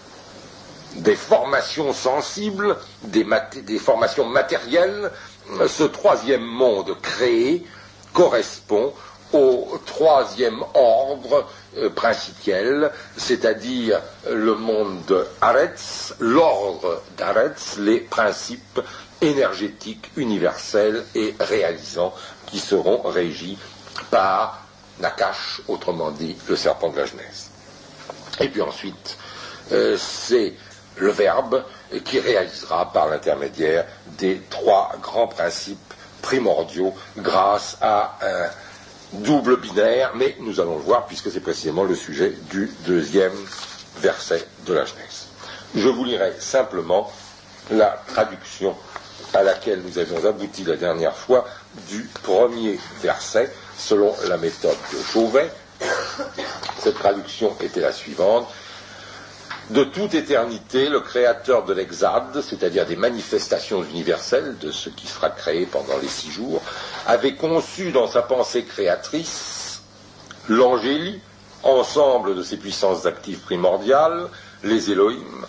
des formations sensibles, des formations matérielles. Ce troisième monde créé correspond au troisième ordre principiel, c'est-à-dire le monde de Haaretz, l'ordre d'Haaretz, les principes énergétiques universels et réalisants qui seront régis par Nakash, autrement dit le serpent de la Genèse. Et puis ensuite, c'est le Verbe qui réalisera par l'intermédiaire des trois grands principes primordiaux grâce à un double binaire, mais nous allons le voir puisque c'est précisément le sujet du deuxième verset de la Genèse. Je vous lirai simplement la traduction à laquelle nous avions abouti la dernière fois du premier verset selon la méthode de Chauvet. Cette traduction était la suivante. De toute éternité, le créateur de l'exade, c'est-à-dire des manifestations universelles de ce qui sera créé pendant les 6 jours, avait conçu dans sa pensée créatrice l'angélie, ensemble de ses puissances actives primordiales, les Elohim,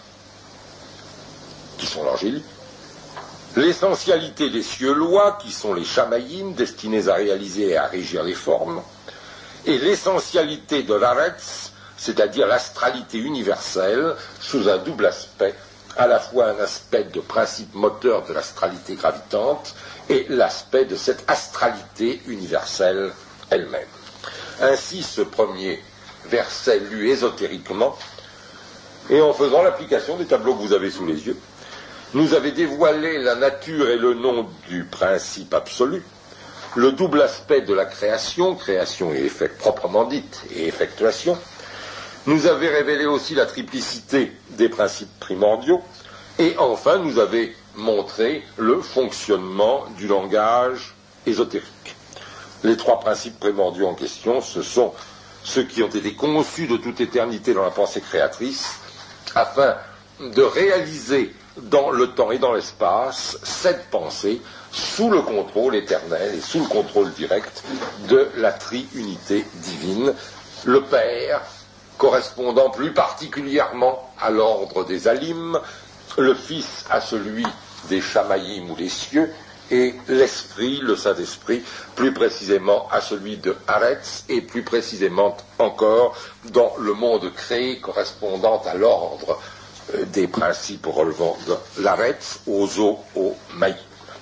qui sont l'angélie, l'essentialité des cieux lois, qui sont les Shamayim, destinés à réaliser et à régir les formes, et l'essentialité de l'Haaretz, c'est-à-dire l'astralité universelle, sous un double aspect, à la fois un aspect de principe moteur de l'astralité gravitante et l'aspect de cette astralité universelle elle-même. Ainsi, ce premier verset lu ésotériquement, et en faisant l'application des tableaux que vous avez sous les yeux, nous avait dévoilé la nature et le nom du principe absolu, le double aspect de la création, création et effet proprement dite, et effectuation, nous avait révélé aussi la triplicité des principes primordiaux, et enfin nous avait montré le fonctionnement du langage ésotérique. Les trois principes primordiaux en question, ce sont ceux qui ont été conçus de toute éternité dans la pensée créatrice, afin de réaliser dans le temps et dans l'espace cette pensée sous le contrôle éternel et sous le contrôle direct de la triunité divine, le Père correspondant plus particulièrement à l'ordre des Alim, le Fils à celui des Shamayim ou des cieux, et l'Esprit, le Saint-Esprit, plus précisément à celui de Aretz, et plus précisément encore dans le monde créé correspondant à l'ordre des principes relevant de l'Aretz, aux eaux, au Maïm.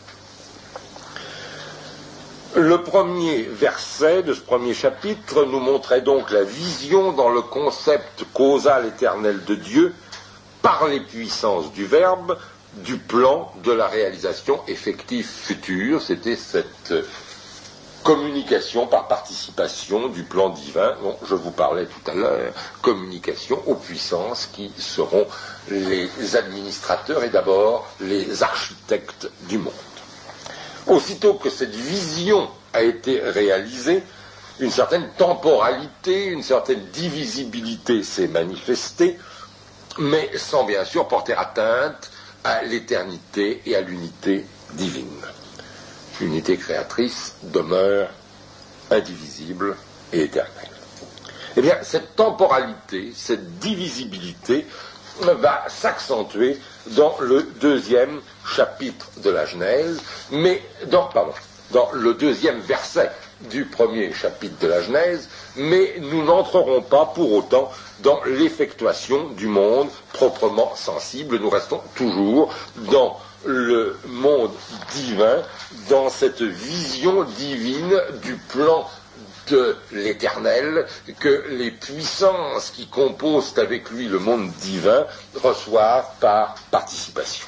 Le premier verset de ce premier chapitre nous montrait donc la vision dans le concept causal éternel de Dieu par les puissances du Verbe, du plan de la réalisation effective future. C'était cette communication par participation du plan divin dont je vous parlais tout à l'heure, communication aux puissances qui seront les administrateurs et d'abord les architectes du monde. Aussitôt que cette vision a été réalisée, une certaine temporalité, une certaine divisibilité s'est manifestée, mais sans bien sûr porter atteinte à l'éternité et à l'unité divine. L'unité créatrice demeure indivisible et éternelle. Eh bien, cette temporalité, cette divisibilité va s'accentuer dans le deuxième chapitre de la Genèse, mais dans le deuxième verset du premier chapitre de la Genèse, mais nous n'entrerons pas pour autant dans l'effectuation du monde proprement sensible. Nous restons toujours dans le monde divin, dans cette vision divine du plan de l'éternel que les puissances qui composent avec lui le monde divin reçoivent par participation.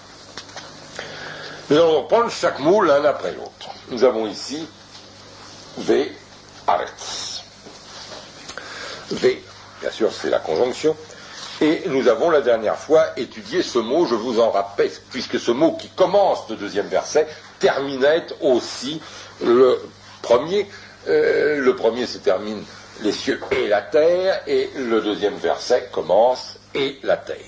Nous allons prendre chaque mot l'un après l'autre. Nous avons ici V, Aretz. V, bien sûr, c'est la conjonction. Et nous avons la dernière fois étudié ce mot, je vous en rappelle, puisque ce mot qui commence le deuxième verset terminait aussi le premier. Le premier se termine les cieux et la terre, et le deuxième verset commence et la terre.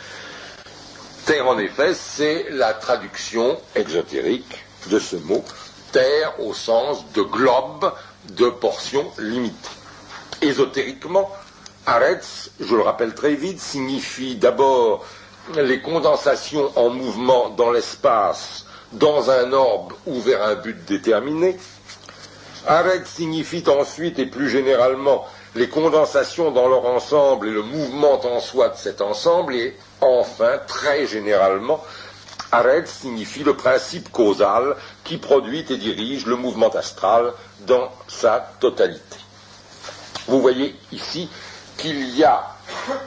Terre, en effet, c'est la traduction exotérique de ce mot, terre au sens de globe, de portion limitée. Ésotériquement, Aretz, je le rappelle très vite, signifie d'abord les condensations en mouvement dans l'espace, dans un orbe ou vers un but déterminé. Aretz signifie ensuite et plus généralement les condensations dans leur ensemble et le mouvement en soi de cet ensemble, et enfin, très généralement, Aretz signifie le principe causal qui produit et dirige le mouvement astral dans sa totalité. Vous voyez ici qu'il y a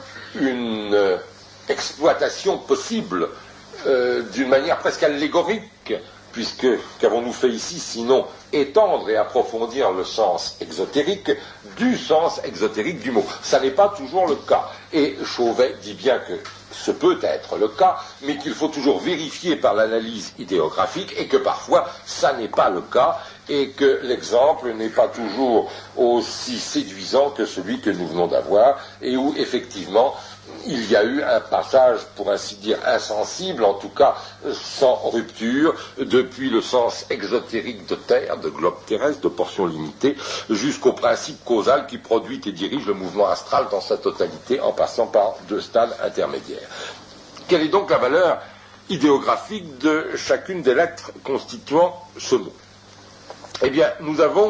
une exploitation possible d'une manière presque allégorique, puisque qu'avons-nous fait ici sinon étendre et approfondir le sens exotérique du sens exotérique du mot. Ça n'est pas toujours le cas. Et Chauvet dit bien que ce peut être le cas, mais qu'il faut toujours vérifier par l'analyse idéographique, et que parfois ça n'est pas le cas, et que l'exemple n'est pas toujours aussi séduisant que celui que nous venons d'avoir, et où effectivement il y a eu un passage, pour ainsi dire, insensible, en tout cas sans rupture, depuis le sens exotérique de terre, de globe terrestre, de portion limitée, jusqu'au principe causal qui produit et dirige le mouvement astral dans sa totalité, en passant par deux stades intermédiaires. Quelle est donc la valeur idéographique de chacune des lettres constituant ce mot? Eh bien, nous avons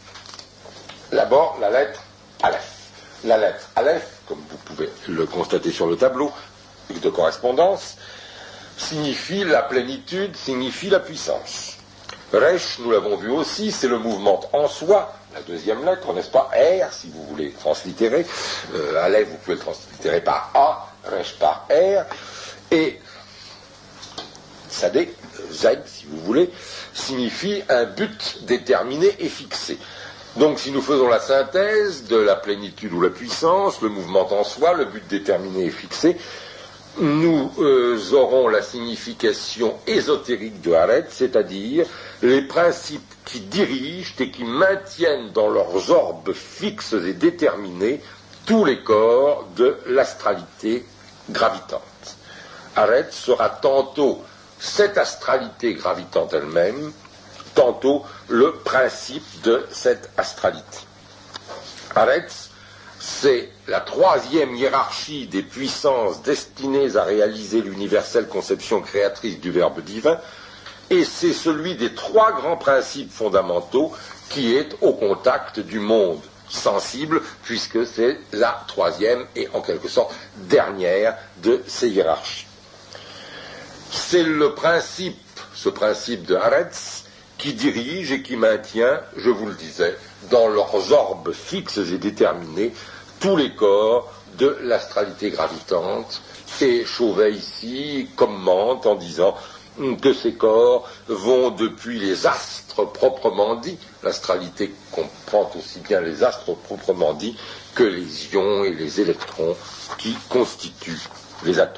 d'abord la lettre Aleph. La lettre Aleph, comme vous pouvez le constater sur le tableau de correspondance, signifie la plénitude, signifie la puissance. Resh, nous l'avons vu aussi, c'est le mouvement en soi, la deuxième lettre, n'est-ce pas? R, si vous voulez translittérer. Aleph, vous pouvez le translittérer par A, Resh par R. Et Sadé, Z, si vous voulez, signifie un but déterminé et fixé. Donc si nous faisons la synthèse de la plénitude ou la puissance, le mouvement en soi, le but déterminé et fixé, nous aurons la signification ésotérique de Aretz, c'est-à-dire les principes qui dirigent et qui maintiennent dans leurs orbes fixes et déterminés tous les corps de l'astralité gravitante. Aretz sera tantôt cette astralité gravitante elle-même, tantôt le principe de cette astralité. Aretz, c'est la troisième hiérarchie des puissances destinées à réaliser l'universelle conception créatrice du Verbe divin, et c'est celui des trois grands principes fondamentaux qui est au contact du monde sensible, puisque c'est la troisième et en quelque sorte dernière de ces hiérarchies. C'est le principe, ce principe de Haaretz, qui dirige et qui maintient, je vous le disais, dans leurs orbes fixes et déterminés, tous les corps de l'astralité gravitante. Et Chauvet ici commente en disant que ces corps vont depuis les astres proprement dits, l'astralité comprend aussi bien les astres proprement dits que les ions et les électrons qui constituent les atomes.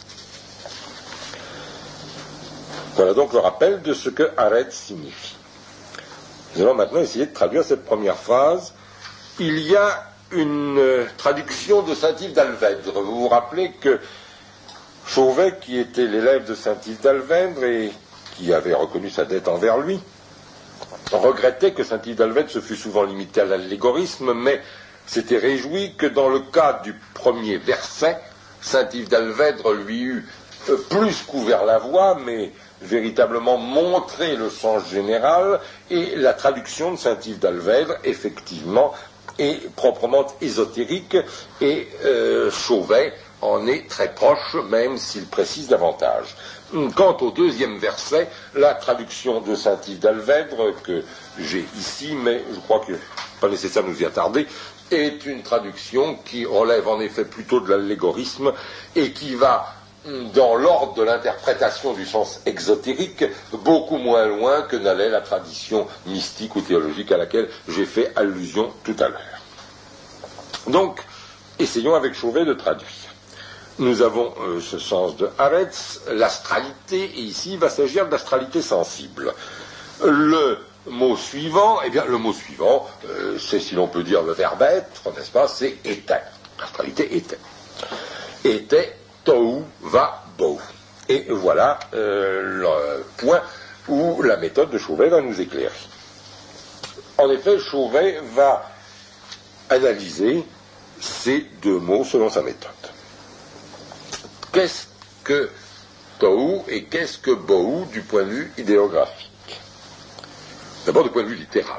Voilà donc le rappel de ce que Haaretz signifie. Nous allons maintenant essayer de traduire cette première phrase. Il y a une traduction de Saint-Yves d'Alvèdre. Vous vous rappelez que Chauvet, qui était l'élève de Saint-Yves d'Alvèdre et qui avait reconnu sa dette envers lui, regrettait que Saint-Yves d'Alvèdre se fût souvent limité à l'allégorisme, mais s'était réjoui que dans le cas du premier verset, Saint-Yves d'Alvèdre lui eût plus couvert la voie, mais véritablement montré le sens général, et la traduction de Saint-Yves d'Alvèdre, effectivement, est proprement ésotérique, et Chauvet en est très proche, même s'il précise davantage. Quant au deuxième verset, la traduction de Saint-Yves d'Alvèdre, que j'ai ici, mais je crois que pas nécessaire de nous y attarder, est une traduction qui relève en effet plutôt de l'allégorisme et qui va, dans l'ordre de l'interprétation du sens exotérique, beaucoup moins loin que n'allait la tradition mystique ou théologique à laquelle j'ai fait allusion tout à l'heure. Donc, essayons avec Chauvet de traduire. Nous avons ce sens de Haaretz, l'astralité, et ici il va s'agir d'astralité sensible. Le mot suivant, c'est, si l'on peut dire, le verbe être, n'est-ce pas, c'est était. L'astralité était. Était, tohu, va, bohu. Et voilà le point où la méthode de Chauvet va nous éclairer. En effet, Chauvet va analyser ces deux mots selon sa méthode. Qu'est-ce que tohu et qu'est-ce que bohu du point de vue idéographique? D'abord du point de vue littéral.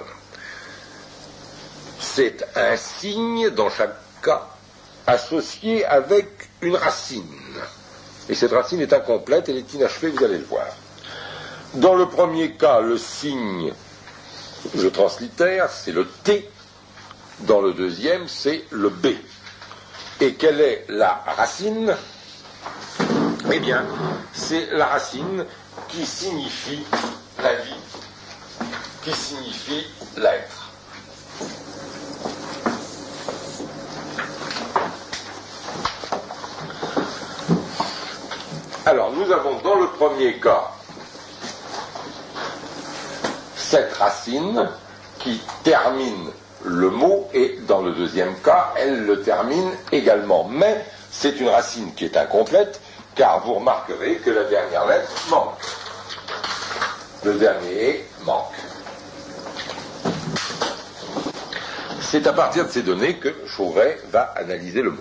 C'est un signe, dans chaque cas, associé avec une racine. Et cette racine est incomplète, elle est inachevée, vous allez le voir. Dans le premier cas, le signe, je translittère, c'est le T. Dans le deuxième, c'est le B. Et quelle est la racine? Eh bien, c'est la racine qui signifie la vie, qui signifie l'être. Alors, nous avons dans le premier cas cette racine qui termine le mot, et dans le deuxième cas, elle le termine également. Mais c'est une racine qui est incomplète, car vous remarquerez que la dernière lettre manque. Le dernier manque. C'est à partir de ces données que Chauvet va analyser le mot.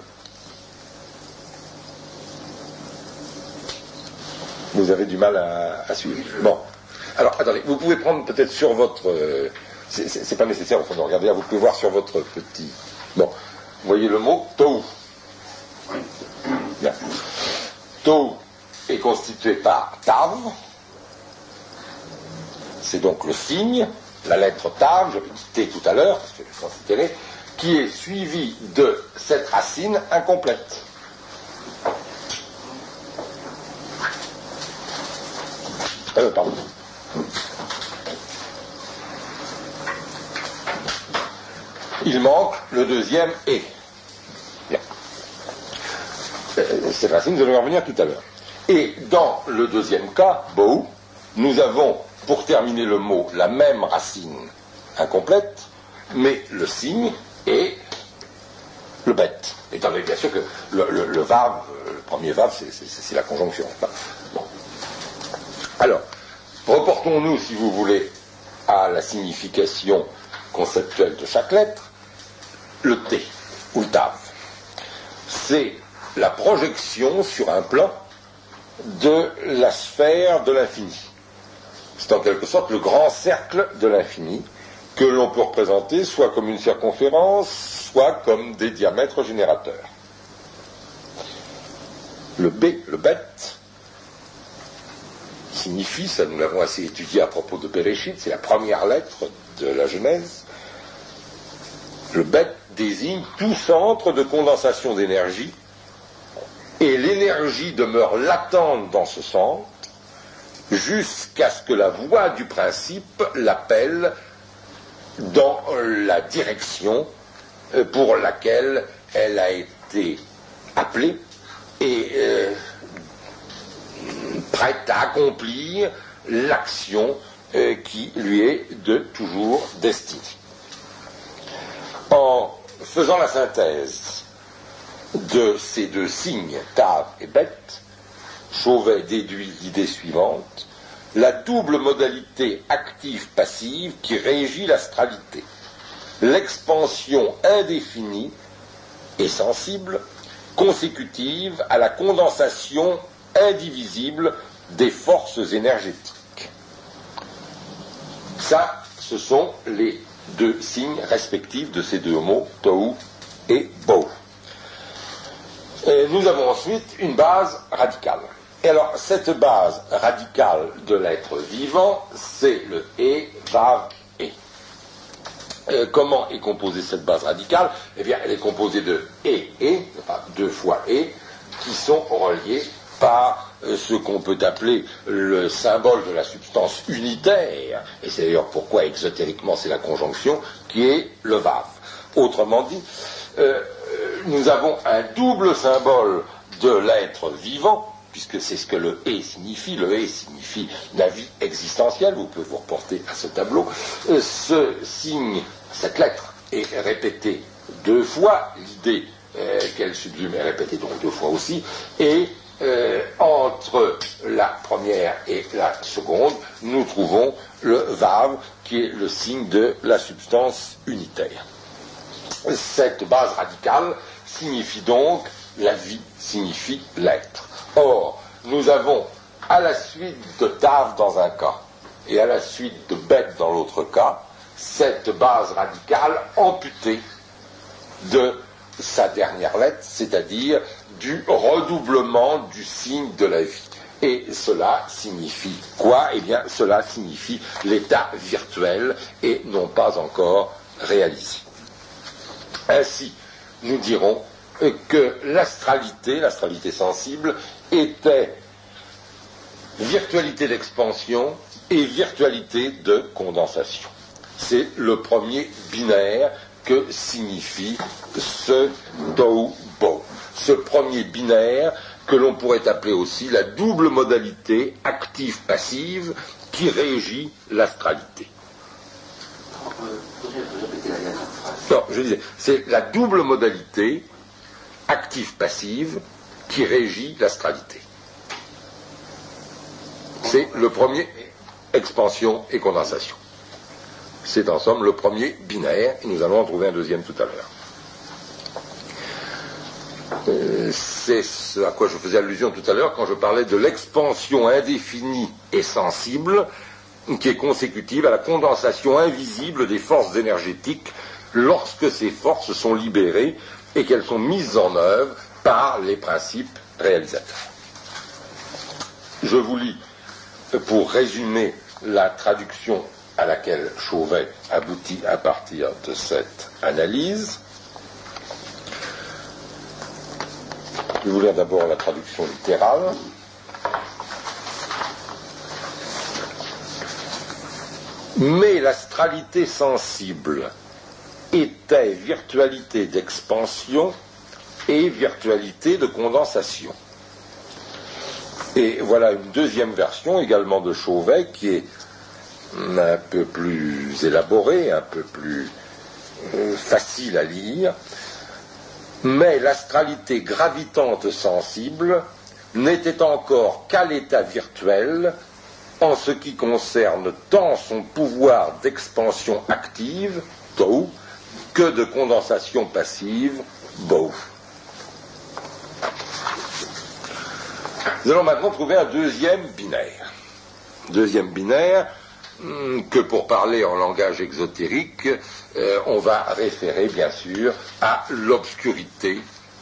Vous avez du mal à suivre. Bon. Alors, attendez, vous pouvez prendre peut-être sur votre... c'est pas nécessaire au fond de regarder, vous pouvez voir sur votre petit... Bon. Vous voyez le mot tohu. Bien. Tohu est constitué par tav, c'est donc le signe, la lettre tav, j'avais dit T tout à l'heure, parce que je considérais, qui est suivi de cette racine incomplète. Pardon. Il manque le deuxième et. Bien. Cette racine, nous allons y revenir tout à l'heure. Et dans le deuxième cas, bohu, nous avons, pour terminer le mot, la même racine incomplète, mais le signe et le bête. Étant donné bien sûr que le vav, le premier vav, c'est la conjonction. Bon. Alors, reportons-nous, si vous voulez, à la signification conceptuelle de chaque lettre. Le T, ou le tav, c'est la projection sur un plan de la sphère de l'infini. C'est en quelque sorte le grand cercle de l'infini que l'on peut représenter soit comme une circonférence, soit comme des diamètres générateurs. Le B, le bet, signifie, ça nous l'avons assez étudié à propos de Bereshit, c'est la première lettre de la Genèse. Le bet désigne tout centre de condensation d'énergie, et l'énergie demeure latente dans ce centre jusqu'à ce que la voie du principe l'appelle dans la direction pour laquelle elle a été appelée et prête à accomplir l'action qui lui est de toujours destinée. En faisant la synthèse de ces deux signes, Tav et Bet, Chauvet déduit l'idée suivante: la double modalité active-passive qui régit l'astralité, l'expansion indéfinie et sensible, consécutive à la condensation indivisible des forces énergétiques. Ça, ce sont les deux signes respectifs de ces deux mots, Tohu et Bohu. Et nous avons ensuite une base radicale. Et alors, cette base radicale de l'être vivant, c'est le E, Vav, E. Comment est composée cette base radicale? Eh bien, elle est composée de E, enfin, 2 fois E, qui sont reliés par ce qu'on peut appeler le symbole de la substance unitaire, et c'est d'ailleurs pourquoi exotériquement c'est la conjonction, qui est le Vav. Autrement dit, nous avons un double symbole de l'être vivant, puisque c'est ce que le E signifie. Le E signifie la vie existentielle, vous pouvez vous reporter à ce tableau. Ce signe, cette lettre, est répétée 2 fois, l'idée qu'elle sublime est répétée donc 2 fois aussi, et entre la première et la seconde, nous trouvons le Vav, qui est le signe de la substance unitaire. Cette base radicale signifie donc la vie, signifie l'être. Or, nous avons à la suite de Tav dans un cas et à la suite de Bet dans l'autre cas, cette base radicale amputée de sa dernière lettre, c'est-à-dire du redoublement du signe de la vie. Et cela signifie quoi? Eh bien, cela signifie l'état virtuel et non pas encore réalisé. Ainsi, nous dirons que l'astralité sensible, était virtualité d'expansion et virtualité de condensation. C'est le premier binaire que signifie ce Tohu Bohu. Ce premier binaire que l'on pourrait appeler aussi la double modalité active-passive qui régit l'astralité. Non, je disais, c'est la double modalité active-passive qui régit l'astralité. C'est le premier expansion et condensation. C'est en somme le premier binaire, et nous allons en trouver un deuxième tout à l'heure. C'est ce à quoi je faisais allusion tout à l'heure quand je parlais de l'expansion indéfinie et sensible qui est consécutive à la condensation invisible des forces énergétiques lorsque ces forces sont libérées et qu'elles sont mises en œuvre par les principes réalisateurs. Je vous lis, pour résumer, la traduction à laquelle Chauvet aboutit à partir de cette analyse. Je vais vous lire d'abord la traduction littérale. Mais l'astralité sensible était virtualité d'expansion et virtualité de condensation. Et voilà une deuxième version également de Chauvet qui est un peu plus élaborée, un peu plus facile à lire. Mais l'astralité gravitante sensible n'était encore qu'à l'état virtuel en ce qui concerne tant son pouvoir d'expansion active, Tohu, que de condensation passive, Bohu. Nous allons maintenant trouver un deuxième binaire. deuxième binaire, que pour parler en langage exotérique, on va référer bien sûr à l'obscurité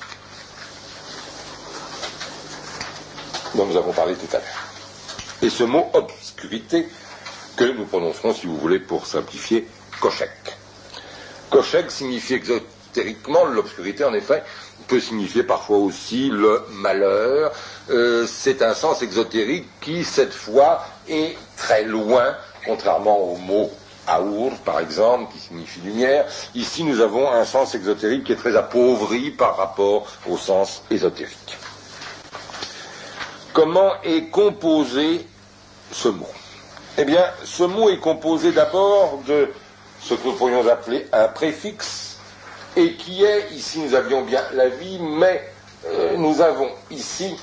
dont nous avons parlé tout à l'heure. Et ce mot obscurité, que nous prononcerons, si vous voulez, pour simplifier, koshek. Koshek signifie exotériquement, l'obscurité en effet, peut signifier parfois aussi le malheur. C'est un sens exotérique qui, cette fois, est très loin, contrairement au mot Aour, par exemple, qui signifie lumière. Ici, nous avons un sens exotérique qui est très appauvri par rapport au sens ésotérique. Comment est composé ce mot? Eh bien, ce mot est composé d'abord de ce que nous pourrions appeler un préfixe, et qui est, ici nous avions bien la vie, mais nous avons ici,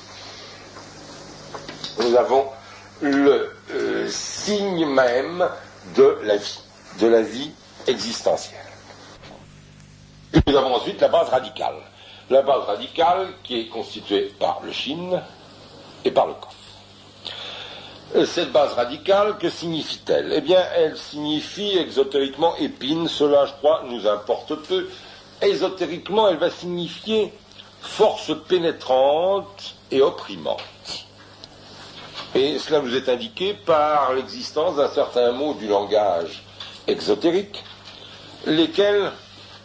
nous avons le signe même de la vie existentielle. Et nous avons ensuite la base radicale. La base radicale qui est constituée par le shin et par le kaf. Cette base radicale, que signifie-t-elle? Eh bien, elle signifie exotériquement épine, cela, je crois, nous importe peu. Ésotériquement, elle va signifier force pénétrante et opprimante. Et cela nous est indiqué par l'existence d'un certain mot du langage exotérique, lesquels...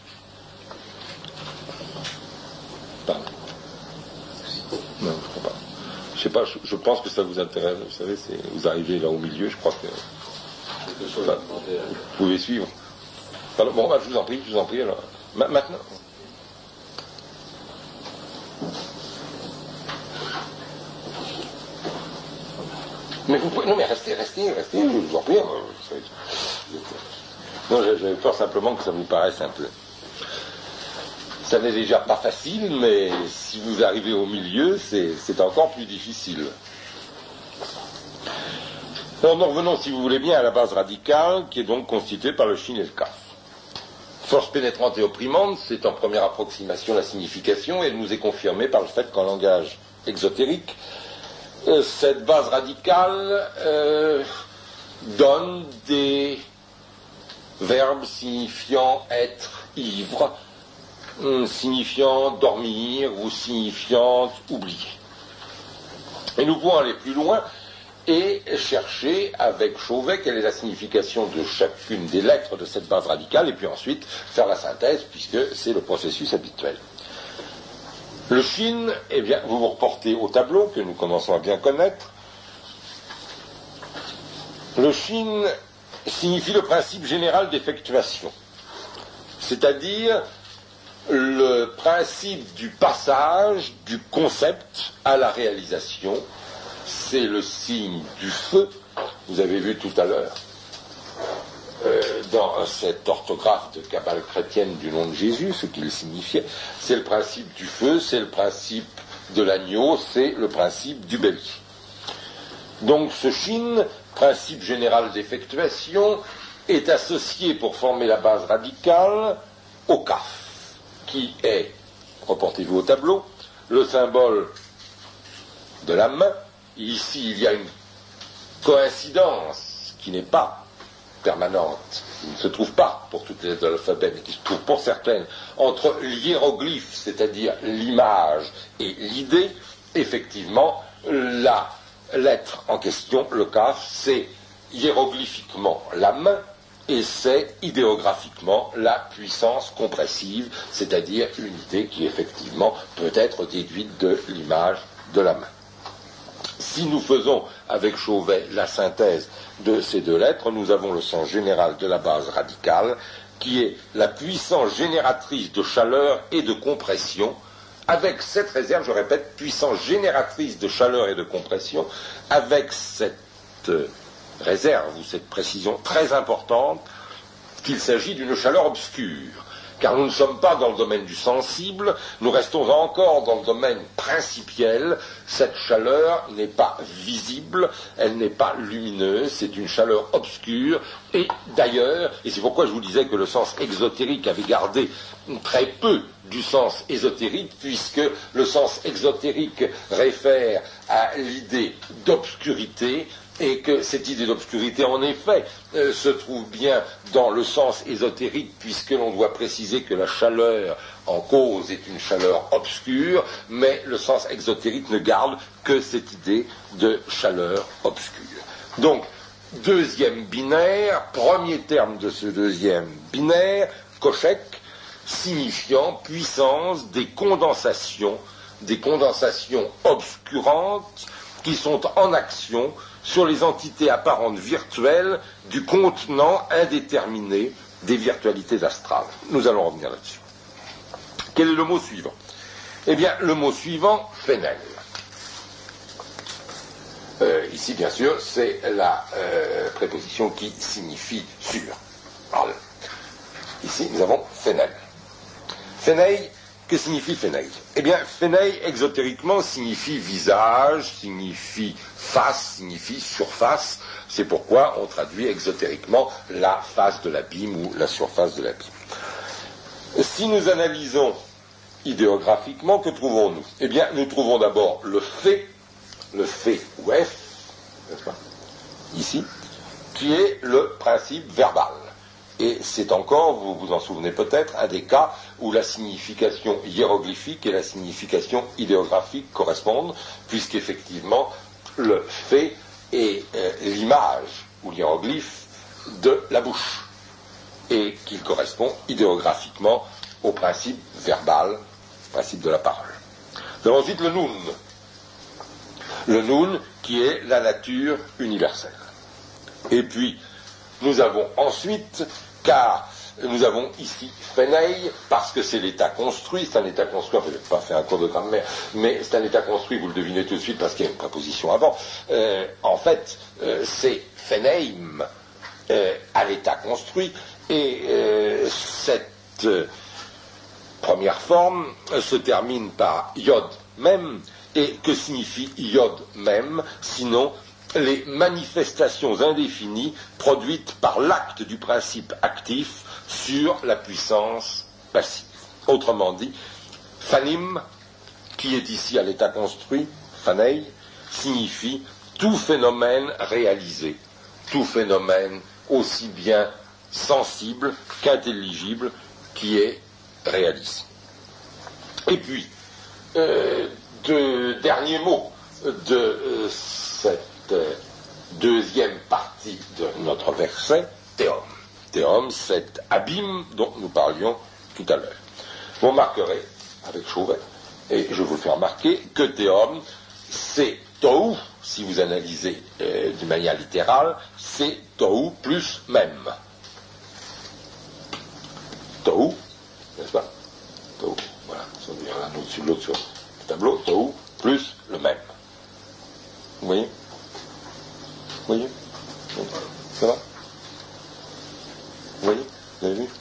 Pardon. Non, je crois pas. Je sais pas, je pense que ça vous intéresse, vous savez, vous arrivez là au milieu, je crois que... Enfin, vous pouvez suivre. Pardon, bon, bah, je vous en prie, alors. Maintenant. Mais vous pouvez... Non, mais restez, je vous en prie. Non, j'avais peur simplement que ça vous paraisse un peu... Ça n'est déjà pas facile, mais si vous arrivez au milieu, c'est encore plus difficile. Alors nous revenons, si vous voulez bien, à la base radicale, qui est donc constituée par le shin et le kaf. Force pénétrante et opprimante, c'est en première approximation la signification, et elle nous est confirmée par le fait qu'en langage exotérique, cette base radicale donne des verbes signifiant être ivre, signifiant dormir ou signifiant oublier. Et nous pouvons aller plus loin et chercher avec Chauvet quelle est la signification de chacune des lettres de cette base radicale et puis ensuite faire la synthèse puisque c'est le processus habituel. Le shin, eh bien, vous vous reportez au tableau que nous commençons à bien connaître. Le shin signifie le principe général d'effectuation, c'est-à-dire le principe du passage du concept à la réalisation. C'est le signe du feu. Vous avez vu tout à l'heure dans cette orthographe de Kabbale chrétienne du nom de Jésus, ce qu'il signifiait. C'est le principe du feu, c'est le principe de l'agneau, c'est le principe du bélier. Donc ce shin, principe général d'effectuation, est associé pour former la base radicale au kaf, qui est, reportez-vous au tableau, le symbole de la main. Ici, il y a une coïncidence qui n'est pas permanente, qui ne se trouve pas pour toutes les lettres de l'alphabet, mais qui se trouve pour certaines entre l'hiéroglyphe, c'est-à-dire l'image, et l'idée. Effectivement, la lettre en question, le kaf, c'est hiéroglyphiquement la main, et c'est idéographiquement la puissance compressive, c'est-à-dire l'unité qui effectivement peut être déduite de l'image de la main. Si nous faisons avec Chauvet la synthèse de ces deux lettres, nous avons le sens général de la base radicale, qui est la puissance génératrice de chaleur et de compression, avec cette réserve, je répète, puissance génératrice de chaleur et de compression, avec cette réserve ou cette précision très importante qu'il s'agit d'une chaleur obscure. Car nous ne sommes pas dans le domaine du sensible, nous restons encore dans le domaine principiel. Cette chaleur n'est pas visible, elle n'est pas lumineuse, c'est une chaleur obscure. Et d'ailleurs, et c'est pourquoi je vous disais que le sens exotérique avait gardé très peu du sens ésotérique, puisque le sens exotérique réfère à l'idée d'obscurité, et que cette idée d'obscurité, en effet, se trouve bien dans le sens ésotérique, puisque l'on doit préciser que la chaleur en cause est une chaleur obscure, mais le sens exotérique ne garde que cette idée de chaleur obscure. Donc, deuxième binaire, premier terme de ce deuxième binaire, Kochek, signifiant puissance des condensations obscurantes qui sont en action sur les entités apparentes virtuelles du contenant indéterminé des virtualités astrales. Nous allons revenir là-dessus. Quel est le mot suivant? Eh bien, le mot suivant, Fenel. Ici, bien sûr, c'est la préposition qui signifie sur. Alors, ici, nous avons Fenel. Fenei, que signifie Fenei? Eh bien, Fenei, exotériquement, signifie visage, signifie face, signifie surface. C'est pourquoi on traduit exotériquement la face de l'abîme ou la surface de l'abîme. Si nous analysons idéographiquement, que trouvons-nous? Eh bien, nous trouvons d'abord le fait ou F, n'est-ce pas, ici, qui est le principe verbal. Et c'est encore, vous vous en souvenez peut-être, un des cas où la signification hiéroglyphique et la signification idéographique correspondent, puisqu'effectivement, le fait est l'image ou l'hiéroglyphe de la bouche, et qu'il correspond idéographiquement au principe verbal, principe de la parole. Nous avons ensuite le Nun. Le Nun qui est la nature universelle. Et puis, nous avons ensuite, car nous avons ici Fenei, parce que c'est l'état construit, c'est un état construit, enfin je n'ai pas fait un cours de grammaire, mais c'est un état construit, vous le devinez tout de suite parce qu'il y a une préposition avant. En fait, c'est Feneim à l'état construit, et cette première forme se termine par Yod même. Et que signifie Yod même, sinon les manifestations indéfinies produites par l'acte du principe actif sur la puissance passive. Autrement dit, Fanim, qui est ici à l'état construit, Fanei, signifie tout phénomène réalisé, tout phénomène aussi bien sensible qu'intelligible qui est réalisé. Et puis, deux derniers mots de cette deuxième partie de notre verset, Théom. Théom, cet abîme dont nous parlions tout à l'heure. Vous remarquerez, avec Chauvet, et je vous le fais remarquer, que Théom, c'est Tohu, si vous analysez d'une manière littérale, c'est Tohu plus même. Tohu, n'est-ce pas? Tohu, voilà, ça veut dire l'un au-dessus de l'autre sur le tableau, Tohu plus le même. Vous voyez? Vous voyez? Ça va? Vous voyez? Vous avez vu?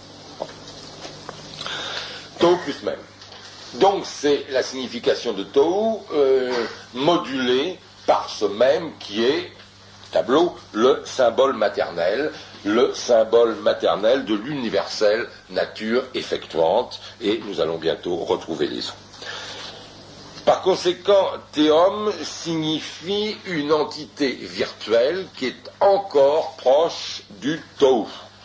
Tohu plus même. Donc c'est la signification de Tohu modulée par ce même qui est, tableau, le symbole maternel de l'universelle nature effectuante, et nous allons bientôt retrouver les autres. Par conséquent, Théom signifie une entité virtuelle qui est encore proche du Tohu.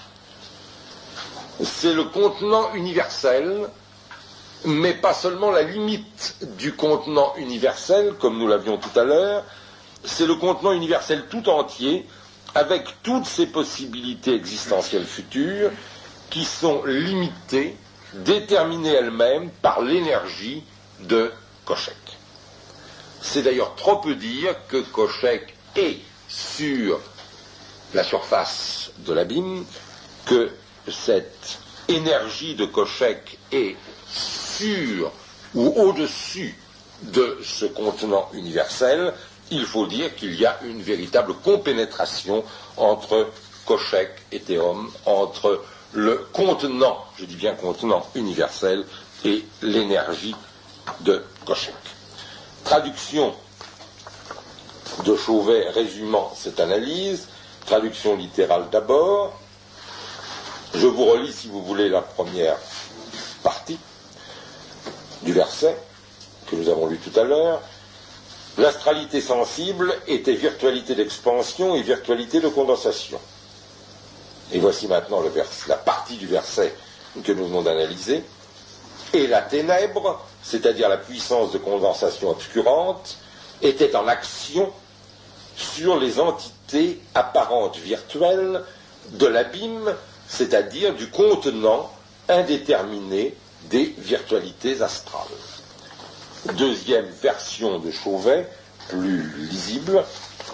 C'est le contenant universel, mais pas seulement la limite du contenant universel, comme nous l'avions tout à l'heure, c'est le contenant universel tout entier, avec toutes ses possibilités existentielles futures, qui sont limitées, déterminées elles-mêmes par l'énergie de Kochek. C'est d'ailleurs trop peu dire que Kochek est sur la surface de l'abîme, que cette énergie de Kochek est sur ou au-dessus de ce contenant universel. Il faut dire qu'il y a une véritable compénétration entre Kochek et Théom, entre le contenant, je dis bien contenant universel, et l'énergie de Kochek. Traduction de Chauvet résumant cette analyse, traduction littérale d'abord. Je vous relis, si vous voulez, la première partie du verset que nous avons lu tout à l'heure. L'astralité sensible était virtualité d'expansion et virtualité de condensation. Et voici maintenant la partie du verset que nous venons d'analyser. Et la ténèbre, c'est-à-dire la puissance de condensation obscurante, était en action sur les entités apparentes virtuelles de l'abîme, c'est-à-dire du contenant indéterminé des virtualités astrales. Deuxième version de Chauvet, plus lisible.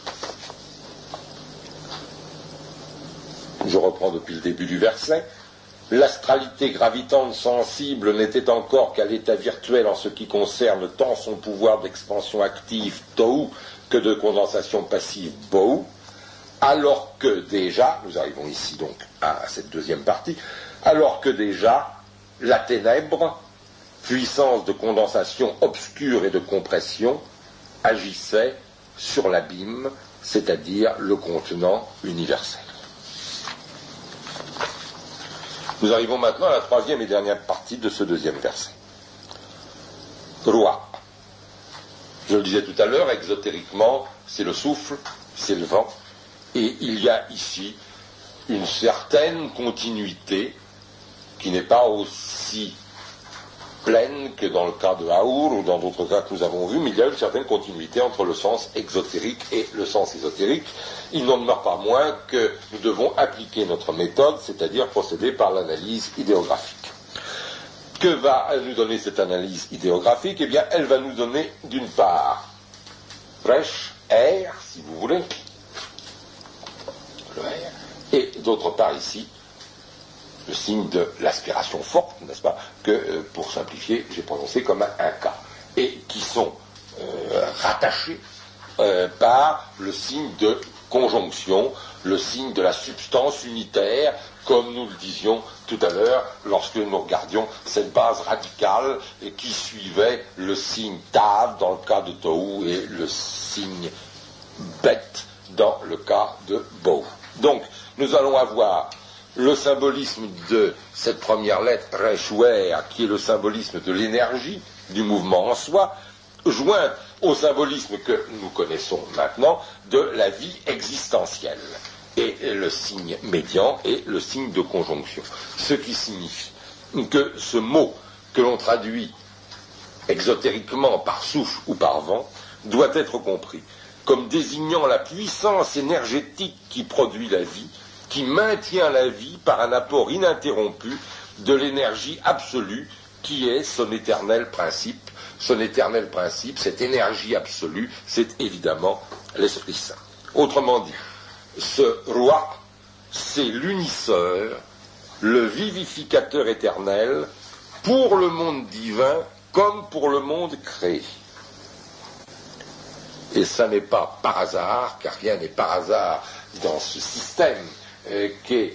Je reprends depuis le début du verset. L'astralité gravitante sensible n'était encore qu'à l'état virtuel en ce qui concerne tant son pouvoir d'expansion active, Tohu, que de condensation passive, Bohu, alors que déjà, nous arrivons ici donc à cette deuxième partie, alors que déjà, la ténèbre, puissance de condensation obscure et de compression, agissait sur l'abîme, c'est-à-dire le contenant universel. Nous arrivons maintenant à la troisième et dernière partie de ce deuxième verset. Roi. Je le disais tout à l'heure, exotériquement, c'est le souffle, c'est le vent, et il y a ici une certaine continuité qui n'est pas aussi pleine que dans le cas de Haour ou dans d'autres cas que nous avons vus, mais il y a une certaine continuité entre le sens exotérique et le sens ésotérique. Il n'en demeure pas moins que nous devons appliquer notre méthode, c'est-à-dire procéder par l'analyse idéographique. Que va nous donner cette analyse idéographique? Eh bien, elle va nous donner, d'une part, Resh, air, si vous voulez, le air, et d'autre part ici, le signe de l'aspiration forte, n'est-ce pas, que, pour simplifier, j'ai prononcé comme un K, et qui sont rattachés par le signe de conjonction, le signe de la substance unitaire, comme nous le disions tout à l'heure lorsque nous regardions cette base radicale qui suivait le signe Tav dans le cas de Tohu et le signe Bet dans le cas de Bohu. Donc, nous allons avoir le symbolisme de cette première lettre, Reshwer, qui est le symbolisme de l'énergie, du mouvement en soi, joint au symbolisme que nous connaissons maintenant de la vie existentielle. Et le signe médian est le signe de conjonction. Ce qui signifie que ce mot que l'on traduit exotériquement par souffle ou par vent doit être compris comme désignant la puissance énergétique qui produit la vie, qui maintient la vie par un apport ininterrompu de l'énergie absolue qui est son éternel principe. Son éternel principe, cette énergie absolue, c'est évidemment l'Esprit Saint. Autrement dit, ce roi, c'est l'unisseur, le vivificateur éternel pour le monde divin comme pour le monde créé. Et ça n'est pas par hasard, car rien n'est par hasard dans ce système qu'est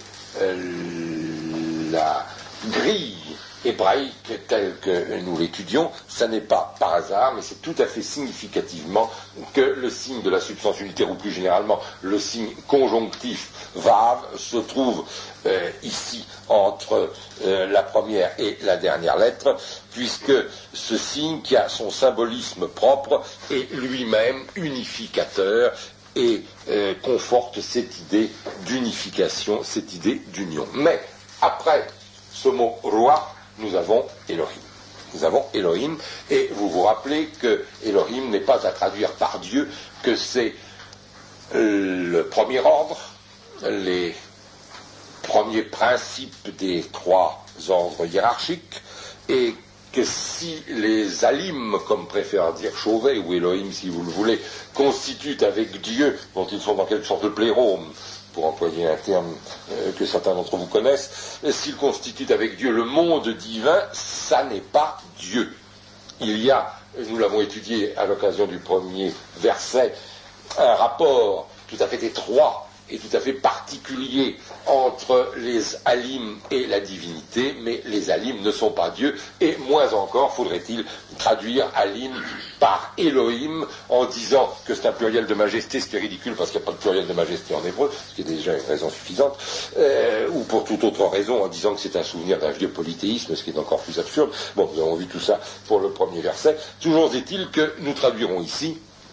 la grille hébraïque telle que nous l'étudions. Ça n'est pas par hasard, mais c'est tout à fait significativement que le signe de la substance unitaire, ou plus généralement le signe conjonctif Vav, se trouve ici entre la première et la dernière lettre, puisque ce signe qui a son symbolisme propre est lui-même unificateur et conforte cette idée d'unification, cette idée d'union. Mais après ce mot roi, nous avons Elohim. Nous avons Elohim, et vous vous rappelez que Elohim n'est pas à traduire par Dieu, que c'est le premier ordre, les premiers principes des trois ordres hiérarchiques, et que si les alim, comme préfère dire Chauvet, ou Elohim si vous le voulez, constituent avec Dieu, dont ils sont en quelque sorte le plérome, pour employer un terme que certains d'entre vous connaissent, s'ils constituent avec Dieu le monde divin, ça n'est pas Dieu. Il y a, nous l'avons étudié à l'occasion du premier verset, un rapport tout à fait étroit et tout à fait particulier entre les alim et la divinité, mais les alim ne sont pas Dieu, et moins encore faudrait-il traduire alim par Elohim en disant que c'est un pluriel de majesté, ce qui est ridicule parce qu'il n'y a pas de pluriel de majesté en hébreu, ce qui est déjà une raison suffisante, ou pour toute autre raison en disant que c'est un souvenir d'un vieux polythéisme, ce qui est encore plus absurde. Bon, nous avons vu tout ça pour le premier verset. Toujours est-il que nous traduirons ici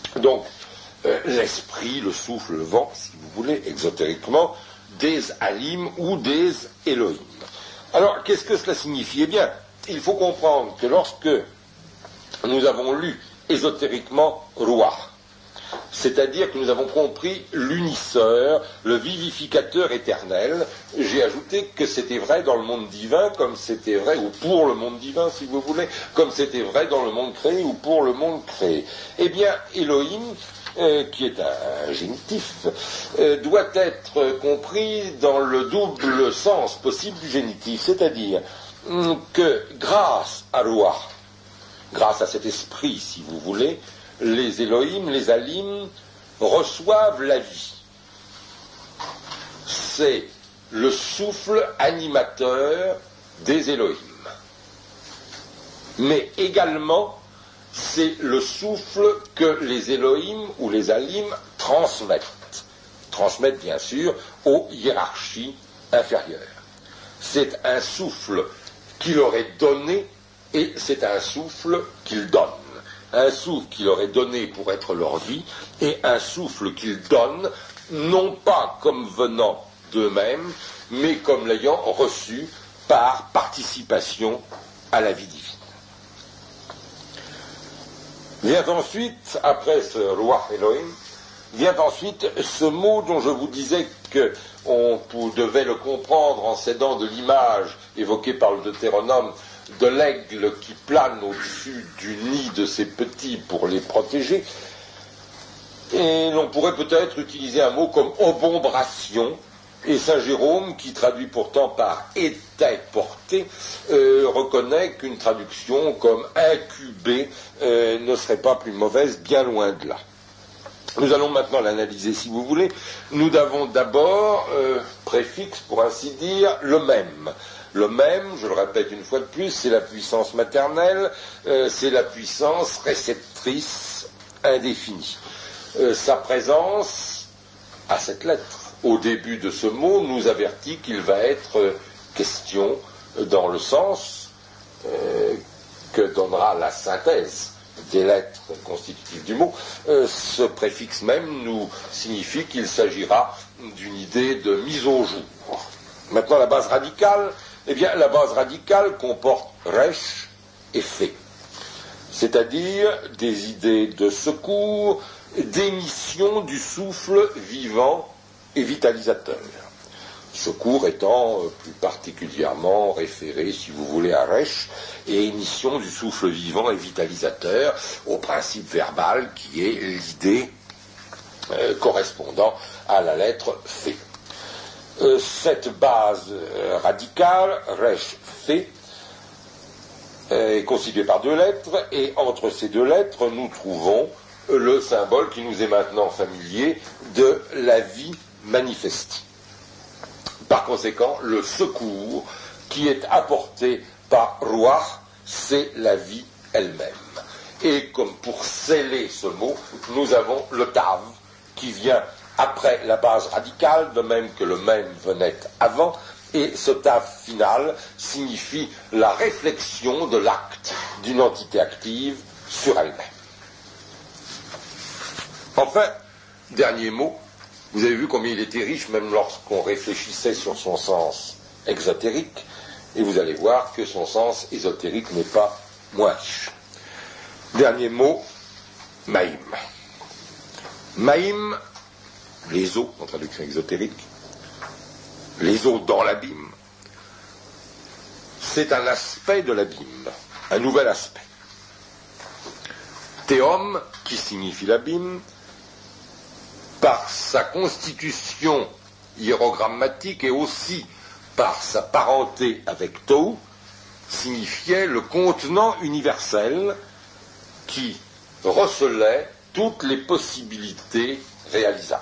Donc, l'esprit, le souffle, le vent, si vous voulez, exotériquement, des Alim ou des Elohim. Alors, qu'est-ce que cela signifie? Eh bien, il faut comprendre que lorsque nous avons lu ésotériquement Ruach, c'est-à-dire que nous avons compris l'unisseur, le vivificateur éternel. J'ai ajouté que c'était vrai dans le monde divin, comme c'était vrai, ou pour le monde divin, si vous voulez, comme c'était vrai dans le monde créé ou pour le monde créé. Eh bien, Elohim, qui est un génitif, doit être compris dans le double sens possible du génitif, c'est-à-dire que grâce à Ruach, grâce à cet esprit, si vous voulez, les Elohim, les Alim, reçoivent la vie. C'est le souffle animateur des Elohim. Mais également, c'est le souffle que les Elohim ou les Alim transmettent. Transmettent, bien sûr, aux hiérarchies inférieures. C'est un souffle qu'il aurait donné et c'est un souffle qu'il donne. Un souffle qu'il aurait donné pour être leur vie, et un souffle qu'ils donnent, non pas comme venant d'eux-mêmes, mais comme l'ayant reçu par participation à la vie divine. Vient ensuite, après ce Ruach Elohim, vient ensuite ce mot dont je vous disais qu'on devait le comprendre en s'aidant de l'image évoquée par le Deutéronome, de l'aigle qui plane au-dessus du nid de ses petits pour les protéger. Et l'on pourrait peut-être utiliser un mot comme obombration, et Saint Jérôme, qui traduit pourtant par était porté, reconnaît qu'une traduction comme incubé ne serait pas plus mauvaise, bien loin de là. Nous allons maintenant l'analyser si vous voulez. Nous avons d'abord, préfixe pour ainsi dire, le même. Le même, je le répète une fois de plus, c'est la puissance maternelle, c'est la puissance réceptrice indéfinie. Sa présence, à cette lettre, au début de ce mot, nous avertit qu'il va être question, dans le sens que donnera la synthèse des lettres constitutives du mot, ce préfixe même nous signifie qu'il s'agira d'une idée de mise au jour. Maintenant, la base radicale, eh bien, la base radicale comporte resh et fait, c'est-à-dire des idées de secours, d'émission du souffle vivant et vitalisateur. Secours étant plus particulièrement référé, si vous voulez, à resh, et émission du souffle vivant et vitalisateur au principe verbal qui est l'idée correspondant à la lettre fait. Cette base radicale, resh fait, est constituée par deux lettres, et entre ces deux lettres, nous trouvons le symbole qui nous est maintenant familier de la vie manifestée. Par conséquent, le secours qui est apporté par Ruach, c'est la vie elle-même. Et comme pour sceller ce mot, nous avons le Tav qui vient après la base radicale, de même que le même venait avant, et ce Tav final signifie la réflexion de l'acte d'une entité active sur elle-même. Enfin, dernier mot, vous avez vu combien il était riche, même lorsqu'on réfléchissait sur son sens exotérique, et vous allez voir que son sens ésotérique n'est pas moins riche. Dernier mot, Maïm. Maïm, les eaux, en traduction exotérique, les eaux dans l'abîme, c'est un aspect de l'abîme, un nouvel aspect. Théom, qui signifie l'abîme, par sa constitution hiérogrammatique et aussi par sa parenté avec Tohu, signifiait le contenant universel qui recelait toutes les possibilités réalisables.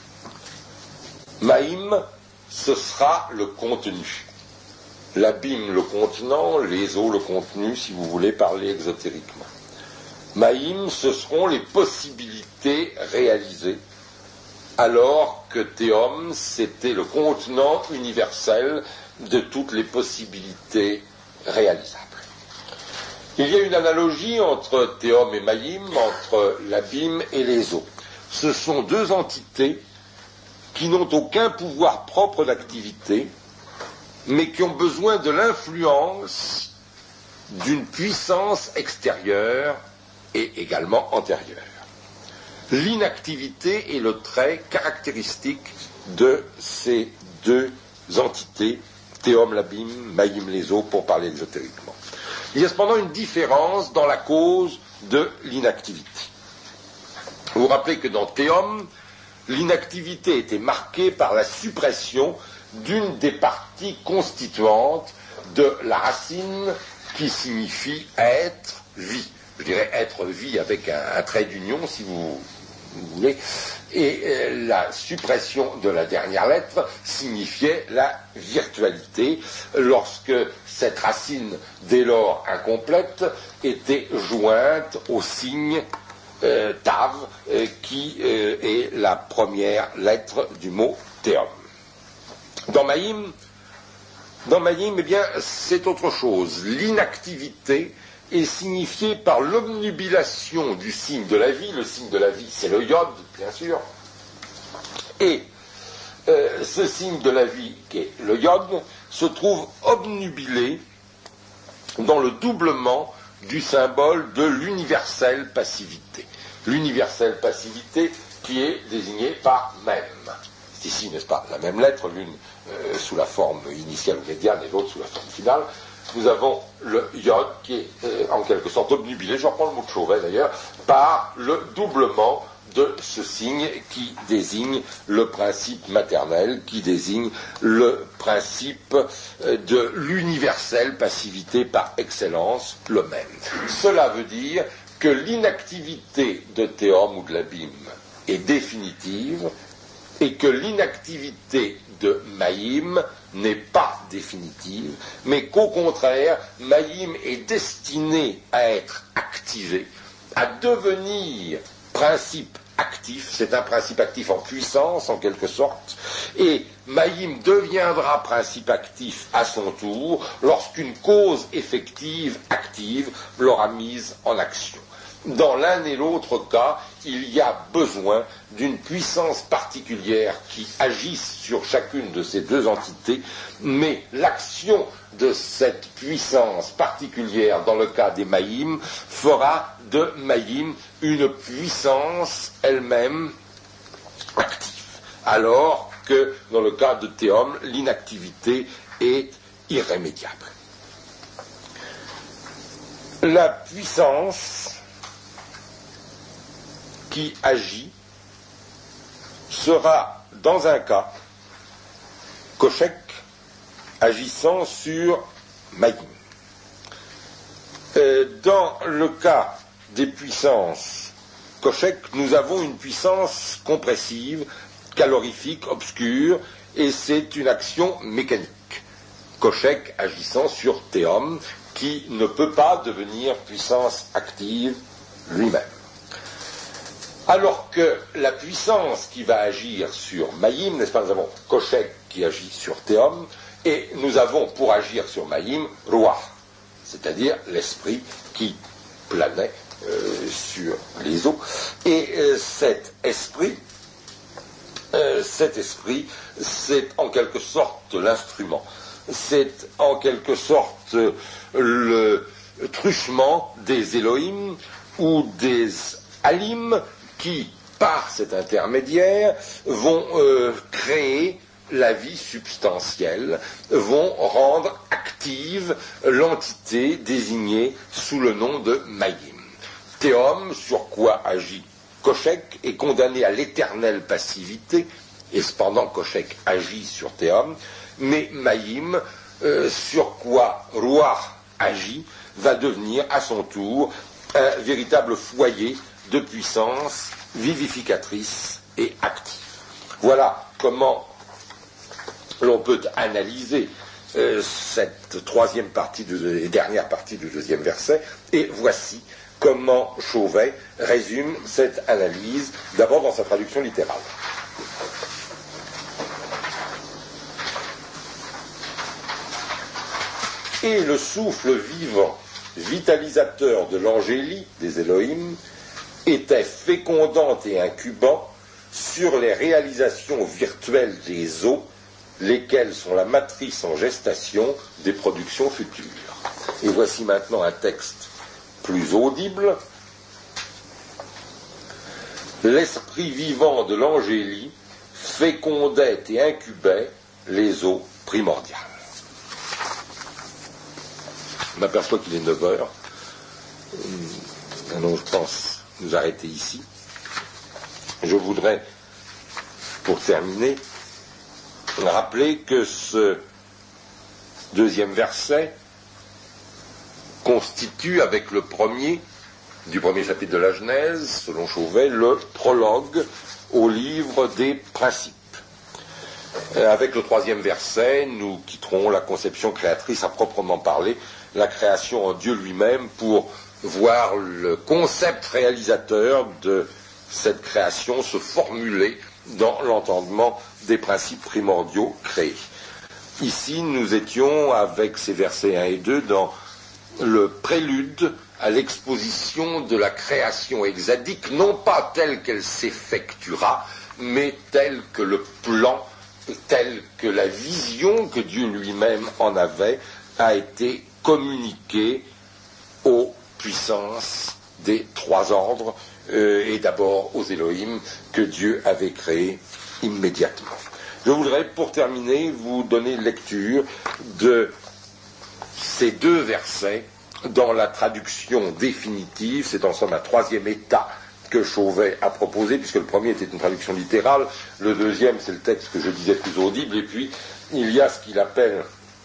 Maïm, ce sera le contenu. L'abîme, le contenant, les eaux, le contenu, si vous voulez parler exotériquement. Maïm, ce seront les possibilités réalisées, alors que Théom, c'était le contenant universel de toutes les possibilités réalisables. Il y a une analogie entre Théom et Mayim, entre l'abîme et les eaux. Ce sont deux entités qui n'ont aucun pouvoir propre d'activité, mais qui ont besoin de l'influence d'une puissance extérieure et également antérieure. L'inactivité est le trait caractéristique de ces deux entités, Théom l'abîme, Mayim les eaux, pour parler ésotériquement. Il y a cependant une différence dans la cause de l'inactivité. Vous vous rappelez que dans Théom, l'inactivité était marquée par la suppression d'une des parties constituantes de la racine qui signifie être vie. Je dirais être vie avec un trait d'union, si vous voulez. Et la suppression de la dernière lettre signifiait la virtualité, lorsque cette racine, dès lors incomplète, était jointe au signe Tav, qui est la première lettre du mot Théom. Dans Mayim, eh bien, c'est autre chose. L'inactivité est signifiée par l'obnubilation du signe de la vie. Le signe de la vie, c'est le Yod, bien sûr. Et ce signe de la vie, qui est le Yod, se trouve obnubilé dans le doublement du symbole de l'universelle passivité. L'universelle passivité qui est désignée par même. C'est ici, n'est-ce pas, la même lettre, l'une sous la forme initiale ou médiane et l'autre sous la forme finale. Nous avons le Yod qui est en quelque sorte obnubilé, je reprends le mot de Chauvet d'ailleurs, par le doublement de ce signe qui désigne le principe maternel, qui désigne le principe de l'universelle passivité par excellence, le même. Cela veut dire que l'inactivité de Théom ou de l'abîme est définitive et que l'inactivité de Mayim n'est pas définitive, mais qu'au contraire, Mayim est destiné à être activé, à devenir principe actif, c'est un principe actif en puissance en quelque sorte, et Mayim deviendra principe actif à son tour lorsqu'une cause effective, active, l'aura mise en action. Dans l'un et l'autre cas, il y a besoin d'une puissance particulière qui agisse sur chacune de ces deux entités, mais l'action de cette puissance particulière dans le cas des Mayim fera de Mayim une puissance elle-même active, alors que dans le cas de Théom, l'inactivité est irrémédiable. La puissance qui agit sera, dans un cas, Koshek agissant sur Mayim. Dans le cas des puissances Koshek, nous avons une puissance compressive, calorifique, obscure, et c'est une action mécanique. Koshek agissant sur Théom, qui ne peut pas devenir puissance active lui-même. Alors que la puissance qui va agir sur Mayim, n'est-ce pas, nous avons Koshek qui agit sur Théom, et nous avons pour agir sur Mayim, Ruach, c'est-à-dire l'esprit qui planait sur les eaux. Et cet esprit, c'est en quelque sorte l'instrument. C'est en quelque sorte le truchement des Elohim ou des Alim qui, par cet intermédiaire, vont créer la vie substantielle, vont rendre active l'entité désignée sous le nom de Mayim. Théom, sur quoi agit Koshek, est condamné à l'éternelle passivité, et cependant Koshek agit sur Théom, mais Mayim, sur quoi Ruach agit, va devenir à son tour un véritable foyer de puissance vivificatrice et active. Voilà comment l'on peut analyser cette troisième partie et dernière partie du deuxième verset, et voici comment Chauvet résume cette analyse, d'abord dans sa traduction littérale. Et le souffle vivant vitalisateur de l'angélie, des Elohim, était fécondant et incubant sur les réalisations virtuelles des eaux, lesquelles sont la matrice en gestation des productions futures. Et voici maintenant un texte plus audible. L'esprit vivant de l'angélie fécondait et incubait les eaux primordiales. Je m'aperçois qu'il est 9 heures. Alors je pense nous arrêter ici. Je voudrais, pour terminer, rappeler que ce deuxième verset constitue, avec le premier, du premier chapitre de la Genèse, selon Chauvet, le prologue au livre des principes. Avec le troisième verset, nous quitterons la conception créatrice à proprement parler, la création en Dieu lui-même, pour voir le concept réalisateur de cette création se formuler dans l'entendement des principes primordiaux créés. Ici, nous étions, avec ces versets 1 et 2, dans le prélude à l'exposition de la création exadique, non pas telle qu'elle s'effectuera, mais telle que le plan, telle que la vision que Dieu lui-même en avait, a été communiquée aux puissances des trois ordres, et d'abord aux Elohim que Dieu avait créés immédiatement. Je voudrais, pour terminer, vous donner lecture de ces deux versets dans la traduction définitive. C'est en somme un troisième état que Chauvet a proposé, puisque le premier était une traduction littérale, le deuxième c'est le texte que je disais plus audible, et puis il y a ce qu'il appelle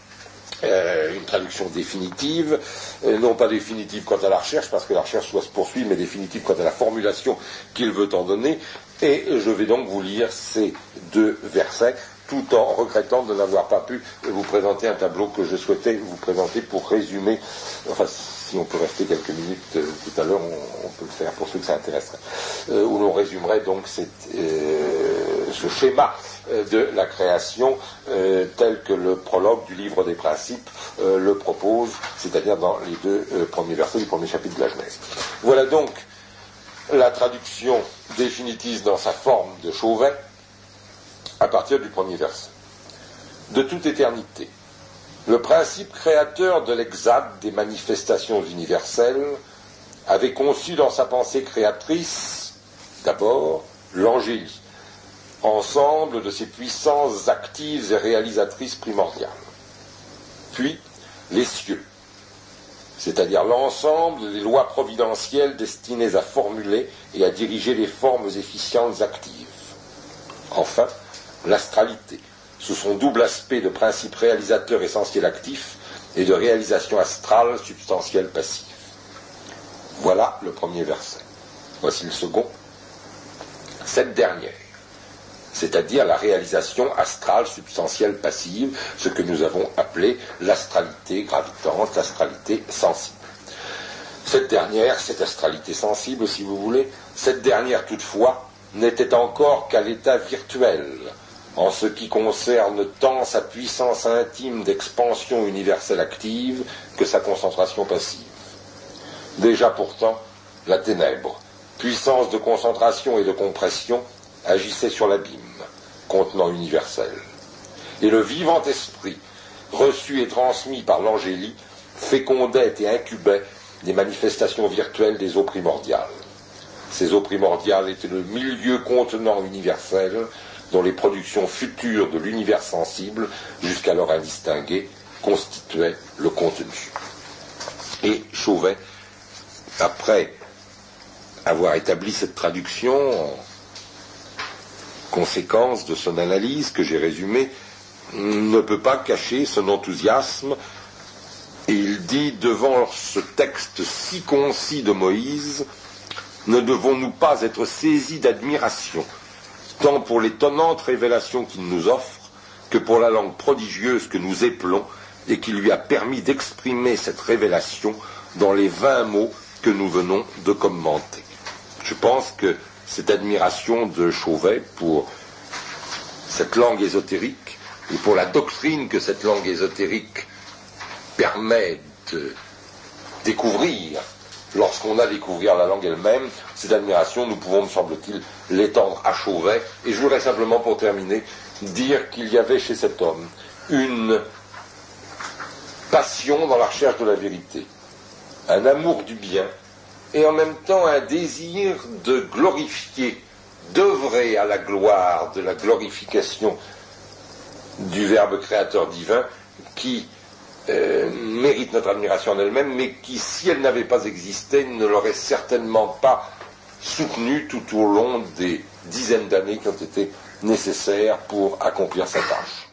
une traduction définitive, non pas définitive quant à la recherche, parce que la recherche doit se poursuivre, mais définitive quant à la formulation qu'il veut en donner, et je vais donc vous lire ces deux versets, tout en regrettant de n'avoir pas pu vous présenter un tableau que je souhaitais vous présenter pour résumer, enfin si on peut rester quelques minutes tout à l'heure, on peut le faire pour ceux que ça intéresserait, où l'on résumerait donc ce schéma de la création tel que le prologue du livre des principes le propose, c'est-à-dire dans les deux premiers versets du premier chapitre de la Genèse. Voilà donc la traduction définitive dans sa forme de Chauvet à partir du premier verset. De toute éternité, le principe créateur de l'exact des manifestations universelles avait conçu dans sa pensée créatrice d'abord l'angélie, ensemble de ses puissances actives et réalisatrices primordiales. Puis, les cieux, c'est-à-dire l'ensemble des lois providentielles destinées à formuler et à diriger les formes efficientes actives. Enfin, l'astralité, sous son double aspect de principe réalisateur essentiel actif et de réalisation astrale substantielle passive. Voilà le premier verset. Voici le second. Cette dernière, c'est-à-dire la réalisation astrale substantielle passive, ce que nous avons appelé l'astralité gravitante, l'astralité sensible. Cette dernière, cette astralité sensible, si vous voulez, cette dernière toutefois n'était encore qu'à l'état virtuel, en ce qui concerne tant sa puissance intime d'expansion universelle active que sa concentration passive. Déjà pourtant, la ténèbre, puissance de concentration et de compression, agissait sur l'abîme, contenant universel. Et le vivant esprit, reçu et transmis par l'angélie, fécondait et incubait les manifestations virtuelles des eaux primordiales. Ces eaux primordiales étaient le milieu contenant universel, dont les productions futures de l'univers sensible, jusqu'alors indistinguées, constituaient le contenu. Et Chauvet, après avoir établi cette traduction en conséquence de son analyse que j'ai résumée, ne peut pas cacher son enthousiasme, et il dit, devant ce texte si concis de Moïse, ne devons-nous pas être saisis d'admiration, tant pour l'étonnante révélation qu'il nous offre, que pour la langue prodigieuse que nous éplons, et qui lui a permis d'exprimer cette révélation dans les 20 mots que nous venons de commenter. Je pense que cette admiration de Chauvet pour cette langue ésotérique, et pour la doctrine que cette langue ésotérique permet de découvrir. Lorsqu'on a découvert la langue elle-même, cette admiration, nous pouvons, me semble-t-il, l'étendre à Chauvet. Et je voudrais simplement, pour terminer, dire qu'il y avait chez cet homme une passion dans la recherche de la vérité, un amour du bien, et en même temps un désir de glorifier, d'œuvrer à la gloire de la glorification du Verbe créateur divin, qui mérite notre admiration en elle-même, mais qui, si elle n'avait pas existé, ne l'aurait certainement pas soutenue tout au long des dizaines d'années qui ont été nécessaires pour accomplir sa tâche.